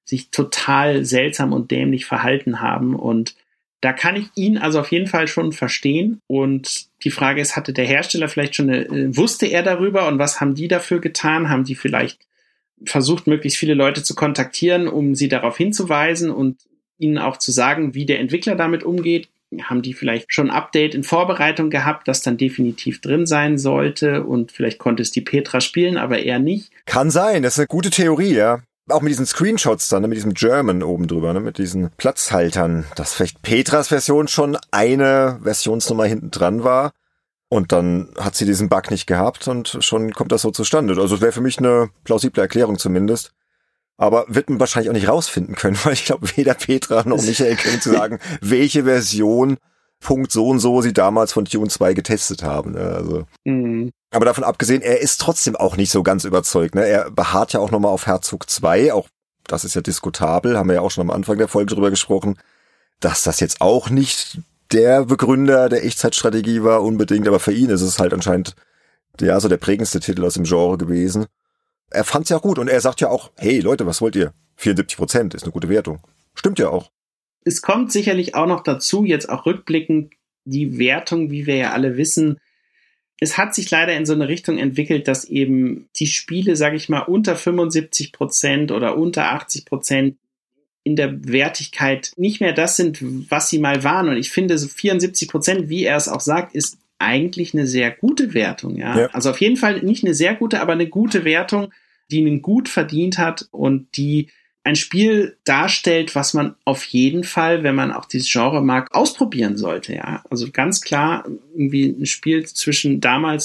Speaker 2: sich total seltsam und dämlich verhalten haben. Und da kann ich ihn also auf jeden Fall schon verstehen. Und die Frage ist, hatte der Hersteller vielleicht schon wusste er darüber und was haben die dafür getan? Haben die vielleicht versucht, möglichst viele Leute zu kontaktieren, um sie darauf hinzuweisen und ihnen auch zu sagen, wie der Entwickler damit umgeht? Haben die vielleicht schon ein Update in Vorbereitung gehabt, das dann definitiv drin sein sollte und vielleicht konnte es die Petra spielen, aber er nicht?
Speaker 1: Kann sein, das ist eine gute Theorie, ja. Auch mit diesen Screenshots dann, mit diesem German oben drüber, mit diesen Platzhaltern, dass vielleicht Petras Version schon eine Versionsnummer hinten dran war und dann hat sie diesen Bug nicht gehabt und schon kommt das so zustande. Also es wäre für mich eine plausible Erklärung zumindest. Aber wird man wahrscheinlich auch nicht rausfinden können, weil ich glaube, weder Petra noch Michael können zu sagen, welche Version Punkt so und so sie damals von Dune 2 getestet haben. Also. Aber davon abgesehen, er ist trotzdem auch nicht so ganz überzeugt. Er beharrt ja auch nochmal auf Herzog 2, auch das ist ja diskutabel, haben wir ja auch schon am Anfang der Folge drüber gesprochen, dass das jetzt auch nicht der Begründer der Echtzeitstrategie war unbedingt, aber für ihn ist es halt anscheinend ja so der prägendste Titel aus dem Genre gewesen. Er fand's ja gut und er sagt ja auch, hey Leute, was wollt ihr? 74% ist eine gute Wertung. Stimmt ja auch.
Speaker 2: Es kommt sicherlich auch noch dazu, jetzt auch rückblickend, die Wertung, wie wir ja alle wissen, es hat sich leider in so eine Richtung entwickelt, dass eben die Spiele, sage ich mal, unter 75% oder unter 80% in der Wertigkeit nicht mehr das sind, was sie mal waren. Und ich finde, so 74%, wie er es auch sagt, ist eigentlich eine sehr gute Wertung, ja. Also auf jeden Fall nicht eine sehr gute, aber eine gute Wertung, die einen gut verdient hat und die ein Spiel darstellt, was man auf jeden Fall, wenn man auch dieses Genre mag, ausprobieren sollte, ja. Also ganz klar, irgendwie ein Spiel zwischen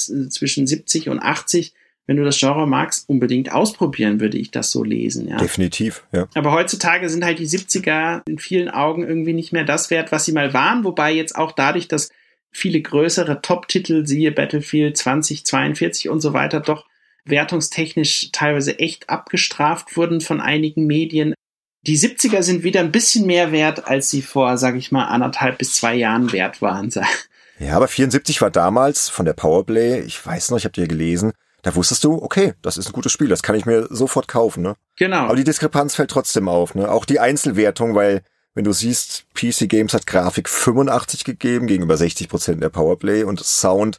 Speaker 2: 70 und 80, wenn du das Genre magst, unbedingt ausprobieren, würde ich das so lesen, ja.
Speaker 1: Definitiv, ja.
Speaker 2: Aber heutzutage sind halt die 70er in vielen Augen irgendwie nicht mehr das wert, was sie mal waren, wobei jetzt auch dadurch, dass viele größere Top-Titel, siehe Battlefield 2042 und so weiter, doch wertungstechnisch teilweise echt abgestraft wurden von einigen Medien. Die 70er sind wieder ein bisschen mehr wert, als sie vor, sage ich mal, 1,5 bis 2 Jahren wert waren.
Speaker 1: Ja, aber 74 war damals von der Powerplay, ich weiß noch, ich habe dir gelesen, da wusstest du, okay, das ist ein gutes Spiel, das kann ich mir sofort kaufen, ne?
Speaker 2: Genau.
Speaker 1: Aber die Diskrepanz fällt trotzdem auf, ne? Auch die Einzelwertung, weil wenn du siehst, PC Games hat Grafik 85 gegeben gegenüber 60% der Powerplay und Sound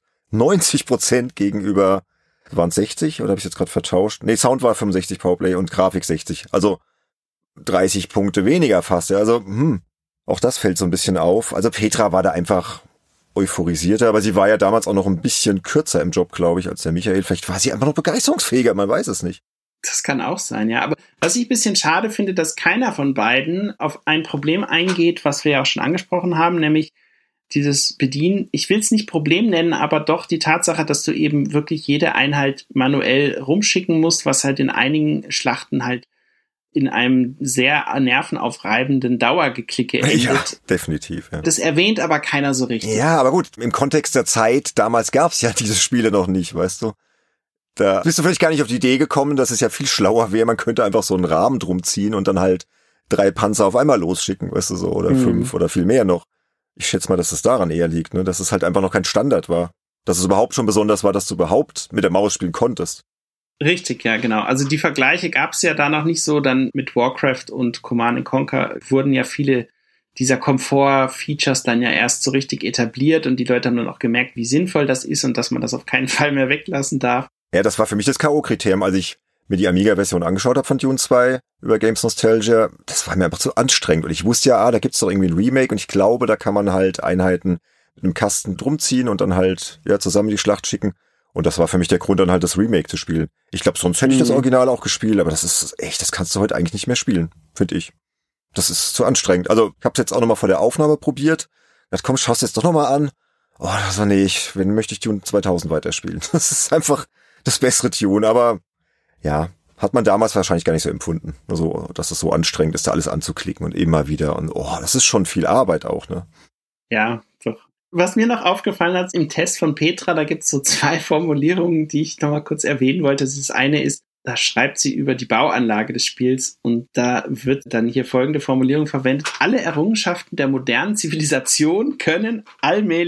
Speaker 1: 90% gegenüber, waren es 60 oder habe ich jetzt gerade vertauscht? Nee, Sound war 65 Powerplay und Grafik 60. Also 30 Punkte weniger fast. Ja. Also auch das fällt so ein bisschen auf. Also Petra war da einfach euphorisierter, aber sie war ja damals auch noch ein bisschen kürzer im Job, glaube ich, als der Michael. Vielleicht war sie einfach noch begeisterungsfähiger, man weiß es nicht.
Speaker 2: Das kann auch sein, ja. Aber was ich ein bisschen schade finde, dass keiner von beiden auf ein Problem eingeht, was wir ja auch schon angesprochen haben, nämlich dieses Bedienen. Ich will es nicht Problem nennen, aber doch die Tatsache, dass du eben wirklich jede Einheit manuell rumschicken musst, was halt in einigen Schlachten halt in einem sehr nervenaufreibenden Dauergeklicke endet.
Speaker 1: Ja, definitiv. Ja.
Speaker 2: Das erwähnt aber keiner so richtig.
Speaker 1: Ja, aber gut, im Kontext der Zeit, damals gab es ja diese Spiele noch nicht, weißt du. Da bist du vielleicht gar nicht auf die Idee gekommen, dass es ja viel schlauer wäre, man könnte einfach so einen Rahmen drum ziehen und dann halt 3 Panzer auf einmal losschicken, weißt du so, oder 5 oder viel mehr noch. Ich schätze mal, dass es daran eher liegt, ne, dass es halt einfach noch kein Standard war. Dass es überhaupt schon besonders war, dass du überhaupt mit der Maus spielen konntest.
Speaker 2: Richtig, ja, genau. Also die Vergleiche gab es ja da noch nicht so. Dann mit Warcraft und Command & Conquer wurden ja viele dieser Komfort-Features dann ja erst so richtig etabliert und die Leute haben dann auch gemerkt, wie sinnvoll das ist und dass man das auf keinen Fall mehr weglassen darf.
Speaker 1: Ja, das war für mich das K.O.-Kriterium, als ich mir die Amiga-Version angeschaut habe von Dune 2 über Games Nostalgia. Das war mir einfach zu anstrengend und ich wusste ja, da gibt's doch irgendwie ein Remake und ich glaube, da kann man halt Einheiten mit einem Kasten drum ziehen und dann halt ja zusammen die Schlacht schicken. Und das war für mich der Grund, dann halt das Remake zu spielen. Ich glaube, sonst hätte ich das Original auch gespielt, aber das ist echt, das kannst du heute eigentlich nicht mehr spielen, finde ich. Das ist zu anstrengend. Also ich habe es jetzt auch nochmal vor der Aufnahme probiert. Jetzt komm, schaust jetzt doch nochmal an. Oh, also nee, wenn möchte ich Dune 2000 weiterspielen. Das ist einfach das bessere Dune, aber ja, hat man damals wahrscheinlich gar nicht so empfunden. Also, dass es so anstrengend ist, da alles anzuklicken und immer wieder. Und das ist schon viel Arbeit auch, ne?
Speaker 2: Ja, doch. Was mir noch aufgefallen hat im Test von Petra, da gibt's so 2 Formulierungen, die ich noch mal kurz erwähnen wollte. Das eine ist, da schreibt sie über die Bauanlage des Spiels und da wird dann hier folgende Formulierung verwendet. Alle Errungenschaften der modernen Zivilisation können allmählich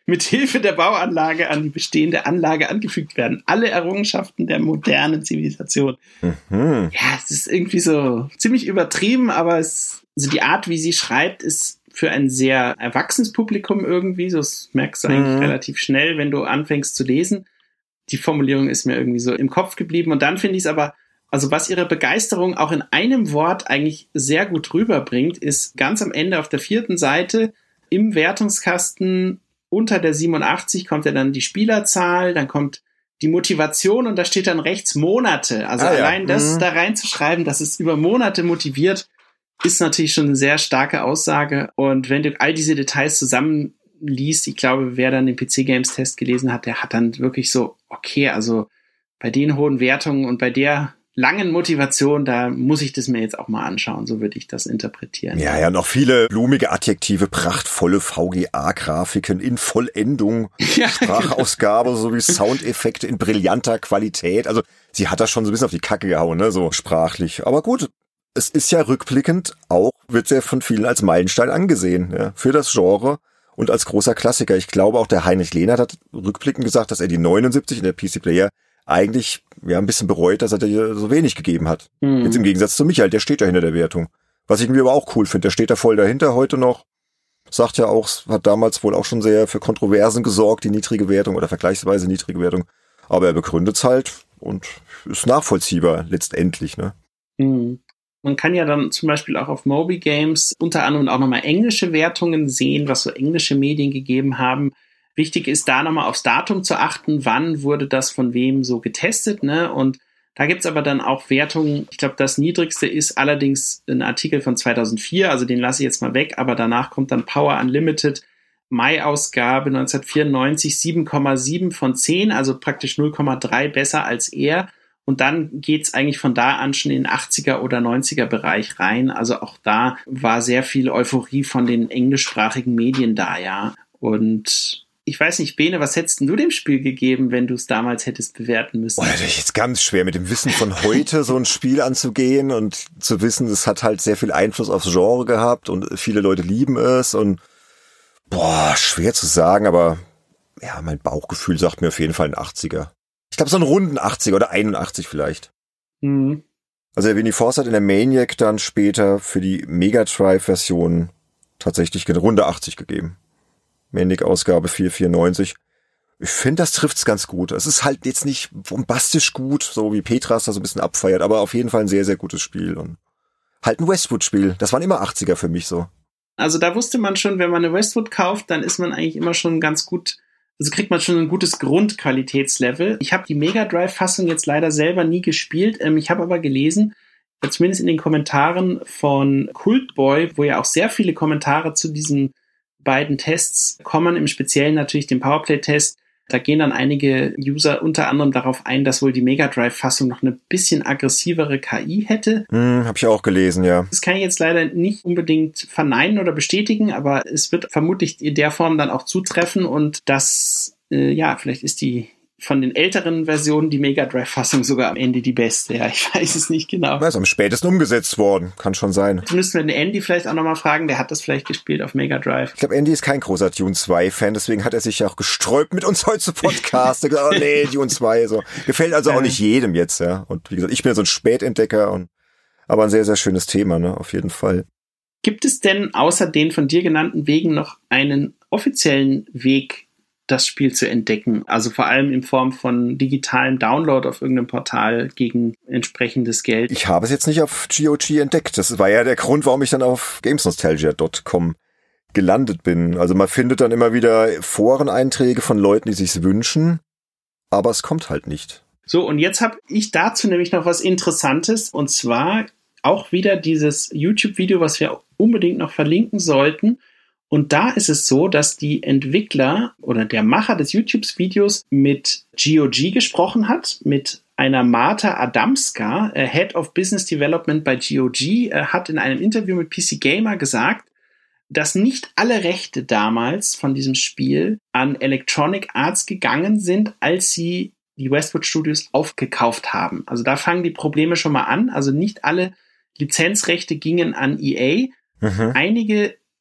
Speaker 2: mit Hilfe der Bauanlage an die bestehende Anlage angefügt werden. Alle Errungenschaften der modernen Zivilisation.
Speaker 1: Mhm.
Speaker 2: Ja, es ist irgendwie so ziemlich übertrieben, aber also die Art, wie sie schreibt, ist für ein sehr erwachsenes Publikum irgendwie. So, das merkst du eigentlich relativ schnell, wenn du anfängst zu lesen. Die Formulierung ist mir irgendwie so im Kopf geblieben. Und dann finde ich es aber, also was ihre Begeisterung auch in einem Wort eigentlich sehr gut rüberbringt, ist ganz am Ende auf der 4. Seite im Wertungskasten unter der 87 kommt ja dann die Spielerzahl, dann kommt die Motivation und da steht dann rechts Monate. Also allein das da reinzuschreiben, dass es über Monate motiviert, ist natürlich schon eine sehr starke Aussage. Und wenn du all diese Details zusammenliest, ich glaube, wer dann den PC-Games-Test gelesen hat, der hat dann wirklich so, okay, also bei den hohen Wertungen und bei der langen Motivation, da muss ich das mir jetzt auch mal anschauen, so würde ich das interpretieren.
Speaker 1: Ja, noch viele blumige Adjektive, prachtvolle VGA-Grafiken in Vollendung,
Speaker 2: Ja,
Speaker 1: Sprachausgabe sowie Soundeffekte in brillanter Qualität. Also sie hat das schon so ein bisschen auf die Kacke gehauen, ne, so sprachlich. Aber gut, es ist ja rückblickend auch, wird ja von vielen als Meilenstein angesehen, ja, für das Genre und als großer Klassiker. Ich glaube auch der Heinrich Lehnert hat rückblickend gesagt, dass er die 79 in der PC Player eigentlich ein bisschen bereut, dass er dir so wenig gegeben hat. Jetzt im Gegensatz zu Michael, der steht ja hinter der Wertung. Was ich irgendwie aber auch cool finde, der steht da voll dahinter heute noch. Sagt ja auch, hat damals wohl auch schon sehr für Kontroversen gesorgt, die niedrige Wertung oder vergleichsweise niedrige Wertung. Aber er begründet's halt und ist nachvollziehbar letztendlich, ne?
Speaker 2: Man kann ja dann zum Beispiel auch auf Moby Games unter anderem auch nochmal englische Wertungen sehen, was so englische Medien gegeben haben. Wichtig ist da nochmal aufs Datum zu achten, wann wurde das von wem so getestet, ne? Und da gibt's aber dann auch Wertungen. Ich glaube, das niedrigste ist allerdings ein Artikel von 2004, also den lasse ich jetzt mal weg, aber danach kommt dann Power Unlimited, Mai-Ausgabe 1994, 7,7 von 10, also praktisch 0,3 besser als er. Und dann geht's eigentlich von da an schon in den 80er oder 90er Bereich rein. Also auch da war sehr viel Euphorie von den englischsprachigen Medien da, ja. Und ich weiß nicht, Bene, was hättest du dem Spiel gegeben, wenn du es damals hättest bewerten müssen?
Speaker 1: Boah, das ist jetzt ganz schwer, mit dem Wissen von heute so ein Spiel anzugehen und zu wissen, es hat halt sehr viel Einfluss aufs Genre gehabt und viele Leute lieben es und schwer zu sagen, aber ja, mein Bauchgefühl sagt mir auf jeden Fall ein 80er. Ich glaube, so einen runden 80er oder 81 vielleicht. Also der Winnie Force hat in der Maniac dann später für die Mega Drive-Version tatsächlich eine runde 80 gegeben. Maniac-Ausgabe 494. Ich finde, das trifft's ganz gut. Es ist halt jetzt nicht bombastisch gut, so wie Petras da so ein bisschen abfeiert, aber auf jeden Fall ein sehr, sehr gutes Spiel. Und halt ein Westwood-Spiel. Das waren immer 80er für mich so.
Speaker 2: Also da wusste man schon, wenn man eine Westwood kauft, dann ist man eigentlich immer schon ganz gut, also kriegt man schon ein gutes Grundqualitätslevel. Ich habe die Mega Drive-Fassung jetzt leider selber nie gespielt. Ich habe aber gelesen, zumindest in den Kommentaren von Cultboy, wo ja auch sehr viele Kommentare zu diesen beiden Tests kommen, im Speziellen natürlich den Powerplay-Test. Da gehen dann einige User unter anderem darauf ein, dass wohl die Mega Drive-Fassung noch eine bisschen aggressivere KI hätte.
Speaker 1: Hab ich auch gelesen, ja.
Speaker 2: Das kann ich jetzt leider nicht unbedingt verneinen oder bestätigen, aber es wird vermutlich in der Form dann auch zutreffen und das, vielleicht ist die von den älteren Versionen die Mega Drive-Fassung sogar am Ende die beste. Ja, ich weiß es nicht genau.
Speaker 1: Das ist am spätesten umgesetzt worden. Kann schon sein.
Speaker 2: Jetzt müssten wir den Andy vielleicht auch nochmal fragen. Der hat das vielleicht gespielt auf Mega Drive.
Speaker 1: Ich glaube, Andy ist kein großer Dune 2-Fan. Deswegen hat er sich ja auch gesträubt, mit uns heute zu podcasten. gesagt, nee, Dune 2. So. Gefällt also auch nicht jedem jetzt. Ja. Und wie gesagt, ich bin ja so ein Spätentdecker. Aber ein sehr, sehr schönes Thema, ne? Auf jeden Fall.
Speaker 2: Gibt es denn außer den von dir genannten Wegen noch einen offiziellen Weg, das Spiel zu entdecken, also vor allem in Form von digitalem Download auf irgendeinem Portal gegen entsprechendes Geld?
Speaker 1: Ich habe es jetzt nicht auf GOG entdeckt. Das war ja der Grund, warum ich dann auf gamesnostalgia.com gelandet bin. Also man findet dann immer wieder Foreneinträge von Leuten, die sich's wünschen, aber es kommt halt nicht.
Speaker 2: So, und jetzt habe ich dazu nämlich noch was Interessantes, und zwar auch wieder dieses YouTube-Video, was wir unbedingt noch verlinken sollten. Und da ist es so, dass die Entwickler oder der Macher des YouTube-Videos mit GOG gesprochen hat, mit einer Marta Adamska, Head of Business Development bei GOG, hat in einem Interview mit PC Gamer gesagt, dass nicht alle Rechte damals von diesem Spiel an Electronic Arts gegangen sind, als sie die Westwood Studios aufgekauft haben. Also da fangen die Probleme schon mal an. Also nicht alle Lizenzrechte gingen an EA. Einige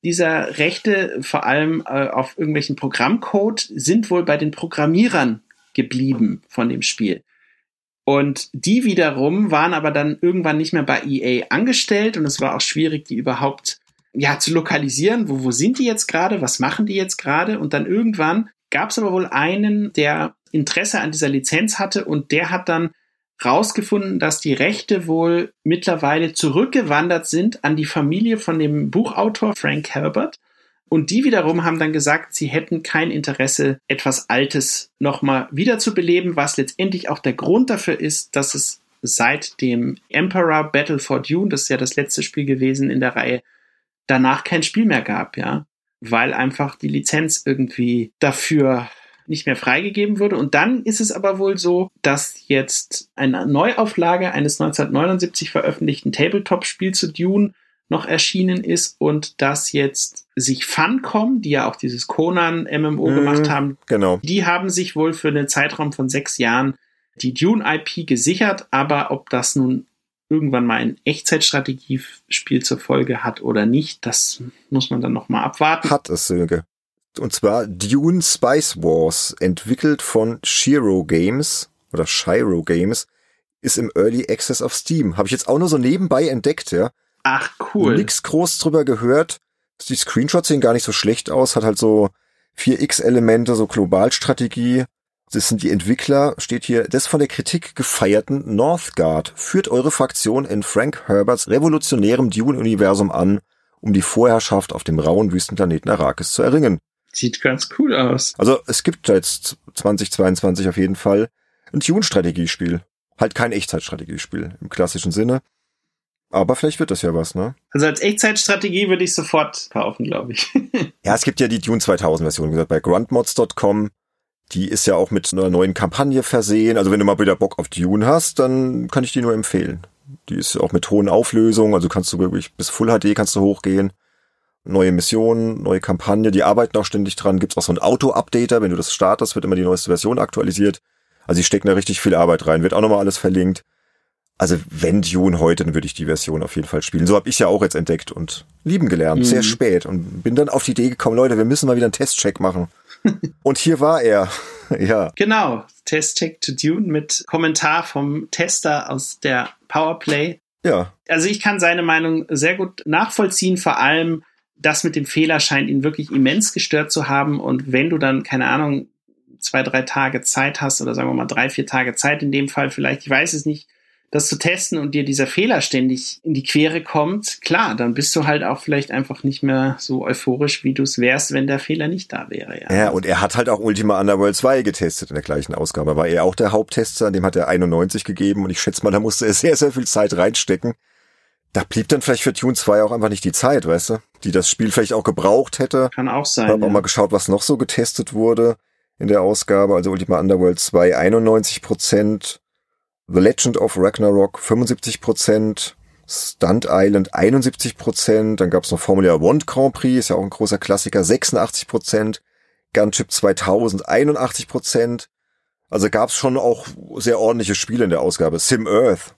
Speaker 2: dieser Rechte, vor allem auf irgendwelchen Programmcode, sind wohl bei den Programmierern geblieben von dem Spiel. Und die wiederum waren aber dann irgendwann nicht mehr bei EA angestellt und es war auch schwierig, die überhaupt zu lokalisieren. Wo sind die jetzt gerade? Was machen die jetzt gerade? Und dann irgendwann gab es aber wohl einen, der Interesse an dieser Lizenz hatte und der hat dann rausgefunden, dass die Rechte wohl mittlerweile zurückgewandert sind an die Familie von dem Buchautor Frank Herbert. Und die wiederum haben dann gesagt, sie hätten kein Interesse, etwas Altes nochmal wiederzubeleben, was letztendlich auch der Grund dafür ist, dass es seit dem Emperor Battle for Dune, das ist ja das letzte Spiel gewesen in der Reihe, danach kein Spiel mehr gab, ja, weil einfach die Lizenz irgendwie dafür nicht mehr freigegeben wurde. Und dann ist es aber wohl so, dass jetzt eine Neuauflage eines 1979 veröffentlichten Tabletop-Spiels zu Dune noch erschienen ist und dass jetzt sich Funcom, die ja auch dieses Conan-MMO gemacht haben,
Speaker 1: genau.
Speaker 2: Die haben sich wohl für einen Zeitraum von 6 Jahren die Dune-IP gesichert, aber ob das nun irgendwann mal ein Echtzeitstrategiespiel zur Folge hat oder nicht, das muss man dann nochmal abwarten.
Speaker 1: Hat es, Sönke. Und zwar Dune Spice Wars, entwickelt von Shiro Games, ist im Early Access auf Steam. Habe ich jetzt auch nur so nebenbei entdeckt, ja.
Speaker 2: Ach, cool.
Speaker 1: Nix groß drüber gehört. Die Screenshots sehen gar nicht so schlecht aus, hat halt so 4X-Elemente, so Globalstrategie. Das sind die Entwickler, steht hier, des von der Kritik gefeierten Northgard führt eure Fraktion in Frank Herberts revolutionärem Dune-Universum an, um die Vorherrschaft auf dem rauen Wüstenplaneten Arrakis zu erringen.
Speaker 2: Sieht ganz cool aus.
Speaker 1: Also es gibt jetzt 2022 auf jeden Fall ein Dune-Strategiespiel. Halt kein Echtzeitstrategiespiel im klassischen Sinne. Aber vielleicht wird das ja was, ne?
Speaker 2: Also als Echtzeitstrategie würde ich sofort kaufen, glaube ich.
Speaker 1: Ja, es gibt ja die Dune 2000 Version, wie gesagt, bei gruntmods.com. Die ist ja auch mit einer neuen Kampagne versehen. Also wenn du mal wieder Bock auf Dune hast, dann kann ich die nur empfehlen. Die ist auch mit hohen Auflösungen, also kannst du wirklich bis Full HD kannst du hochgehen. Neue Missionen, neue Kampagne, die arbeiten auch ständig dran. Gibt's auch so einen Auto-Updater, wenn du das startest, wird immer die neueste Version aktualisiert. Also die stecken da richtig viel Arbeit rein, wird auch nochmal alles verlinkt. Also wenn Dune heute, dann würde ich die Version auf jeden Fall spielen. So habe ich ja auch jetzt entdeckt und lieben gelernt, sehr spät. Und bin dann auf die Idee gekommen, Leute, wir müssen mal wieder einen Testcheck machen. Und hier war er, ja.
Speaker 2: Genau, Testcheck to Dune mit Kommentar vom Tester aus der Powerplay.
Speaker 1: Ja.
Speaker 2: Also ich kann seine Meinung sehr gut nachvollziehen, vor allem das mit dem Fehler scheint ihn wirklich immens gestört zu haben. Und wenn du dann, keine Ahnung, 2-3 Tage Zeit hast oder sagen wir mal 3-4 Tage Zeit in dem Fall vielleicht, ich weiß es nicht, das zu testen und dir dieser Fehler ständig in die Quere kommt, klar, dann bist du halt auch vielleicht einfach nicht mehr so euphorisch, wie du es wärst, wenn der Fehler nicht da wäre. Ja,
Speaker 1: und er hat halt auch Ultima Underworld 2 getestet in der gleichen Ausgabe. War er auch der Haupttester, dem hat er 91 gegeben und ich schätze mal, da musste er sehr, sehr viel Zeit reinstecken. Da blieb dann vielleicht für Dune 2 auch einfach nicht die Zeit, weißt du, die das Spiel vielleicht auch gebraucht hätte.
Speaker 2: Kann auch sein.
Speaker 1: Ich habe auch mal geschaut, was noch so getestet wurde in der Ausgabe. Also Ultima Underworld 2 91%, The Legend of Ragnarok 75%, Stunt Island 71%, dann gab es noch Formula One Grand Prix, ist ja auch ein großer Klassiker, 86%, Gunship 2000 81%. Also gab es schon auch sehr ordentliche Spiele in der Ausgabe. Sim Earth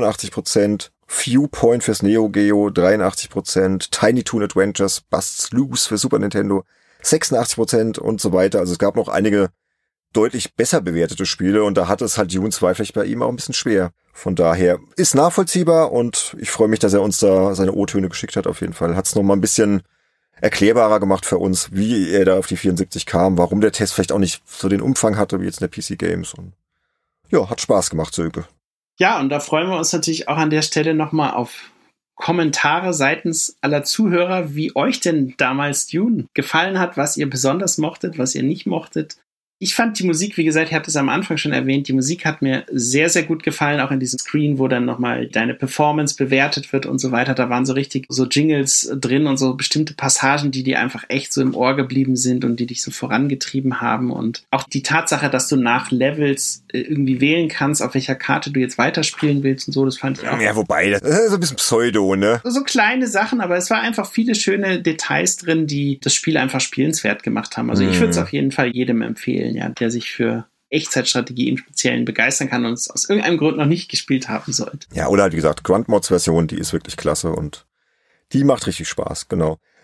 Speaker 1: 85%, Viewpoint fürs Neo Geo 83%, Tiny Toon Adventures, Busts Loose für Super Nintendo 86% und so weiter. Also es gab noch einige deutlich besser bewertete Spiele und da hatte es halt Dune 2 vielleicht bei ihm auch ein bisschen schwer. Von daher ist nachvollziehbar und ich freue mich, dass er uns da seine O-Töne geschickt hat auf jeden Fall. Hat es noch mal ein bisschen erklärbarer gemacht für uns, wie er da auf die 74 kam, warum der Test vielleicht auch nicht so den Umfang hatte wie jetzt in der PC Games. Und ja, hat Spaß gemacht, Sönke.
Speaker 2: Ja, und da freuen wir uns natürlich auch an der Stelle nochmal auf Kommentare seitens aller Zuhörer, wie euch denn damals Dune gefallen hat, was ihr besonders mochtet, was ihr nicht mochtet. Ich fand die Musik, wie gesagt, ich hatte es am Anfang schon erwähnt, die Musik hat mir sehr, sehr gut gefallen, auch in diesem Screen, wo dann nochmal deine Performance bewertet wird und so weiter. Da waren so richtig so Jingles drin und so bestimmte Passagen, die dir einfach echt so im Ohr geblieben sind und die dich so vorangetrieben haben. Und auch die Tatsache, dass du nach Levels irgendwie wählen kannst, auf welcher Karte du jetzt weiterspielen willst und so, das fand ich auch.
Speaker 1: Ja, wobei, das ist so ein bisschen Pseudo, ne?
Speaker 2: So kleine Sachen, aber es war einfach viele schöne Details drin, die das Spiel einfach spielenswert gemacht haben. Also ich würde es auf jeden Fall jedem empfehlen, ja, der sich für Echtzeitstrategie im Speziellen begeistern kann und es aus irgendeinem Grund noch nicht gespielt haben sollte.
Speaker 1: Ja, oder halt, wie gesagt, Gruntmods-Version, die ist wirklich klasse und die macht richtig Spaß, genau.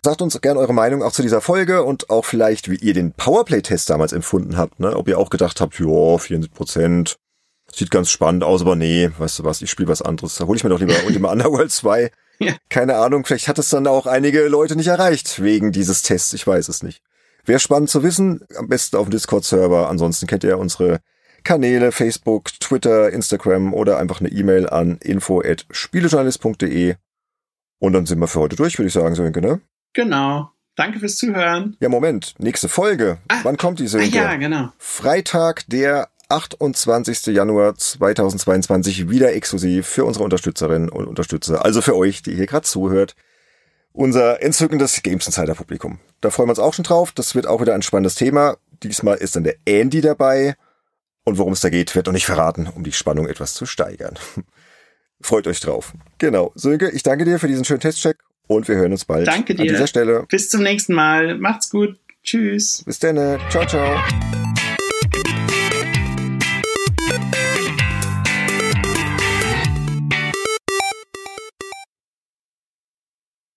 Speaker 1: Sagt uns gerne eure Meinung auch zu dieser Folge und auch vielleicht, wie ihr den Powerplay-Test damals empfunden habt, ne? Ob ihr auch gedacht habt, ja, 74%, sieht ganz spannend aus, aber nee, weißt du was, ich spiele was anderes. Da hole ich mir doch lieber Ultima Underworld 2.
Speaker 2: Ja.
Speaker 1: Keine Ahnung, vielleicht hat es dann auch einige Leute nicht erreicht wegen dieses Tests, ich weiß es nicht. Wäre spannend zu wissen, am besten auf dem Discord-Server. Ansonsten kennt ihr unsere Kanäle, Facebook, Twitter, Instagram oder einfach eine E-Mail an info@spielejournalist.de. Und dann sind wir für heute durch, würde ich sagen, Sönke, ne?
Speaker 2: Genau. Danke fürs Zuhören.
Speaker 1: Ja, Moment, nächste Folge. Wann kommt die, Sönke?
Speaker 2: Ja, genau.
Speaker 1: Freitag, der 28. Januar 2022, wieder exklusiv für unsere Unterstützerinnen und Unterstützer, also für euch, die hier gerade zuhört. Unser entzückendes Games Insider Publikum. Da freuen wir uns auch schon drauf. Das wird auch wieder ein spannendes Thema. Diesmal ist dann der Andy dabei. Und worum es da geht, wird noch nicht verraten, um die Spannung etwas zu steigern. Freut euch drauf. Genau. Sönke, ich danke dir für diesen schönen Testcheck und wir hören uns bald.
Speaker 2: Danke dir.
Speaker 1: An dieser Stelle.
Speaker 2: Bis zum nächsten Mal. Macht's gut. Tschüss.
Speaker 1: Bis dann. Ciao, ciao.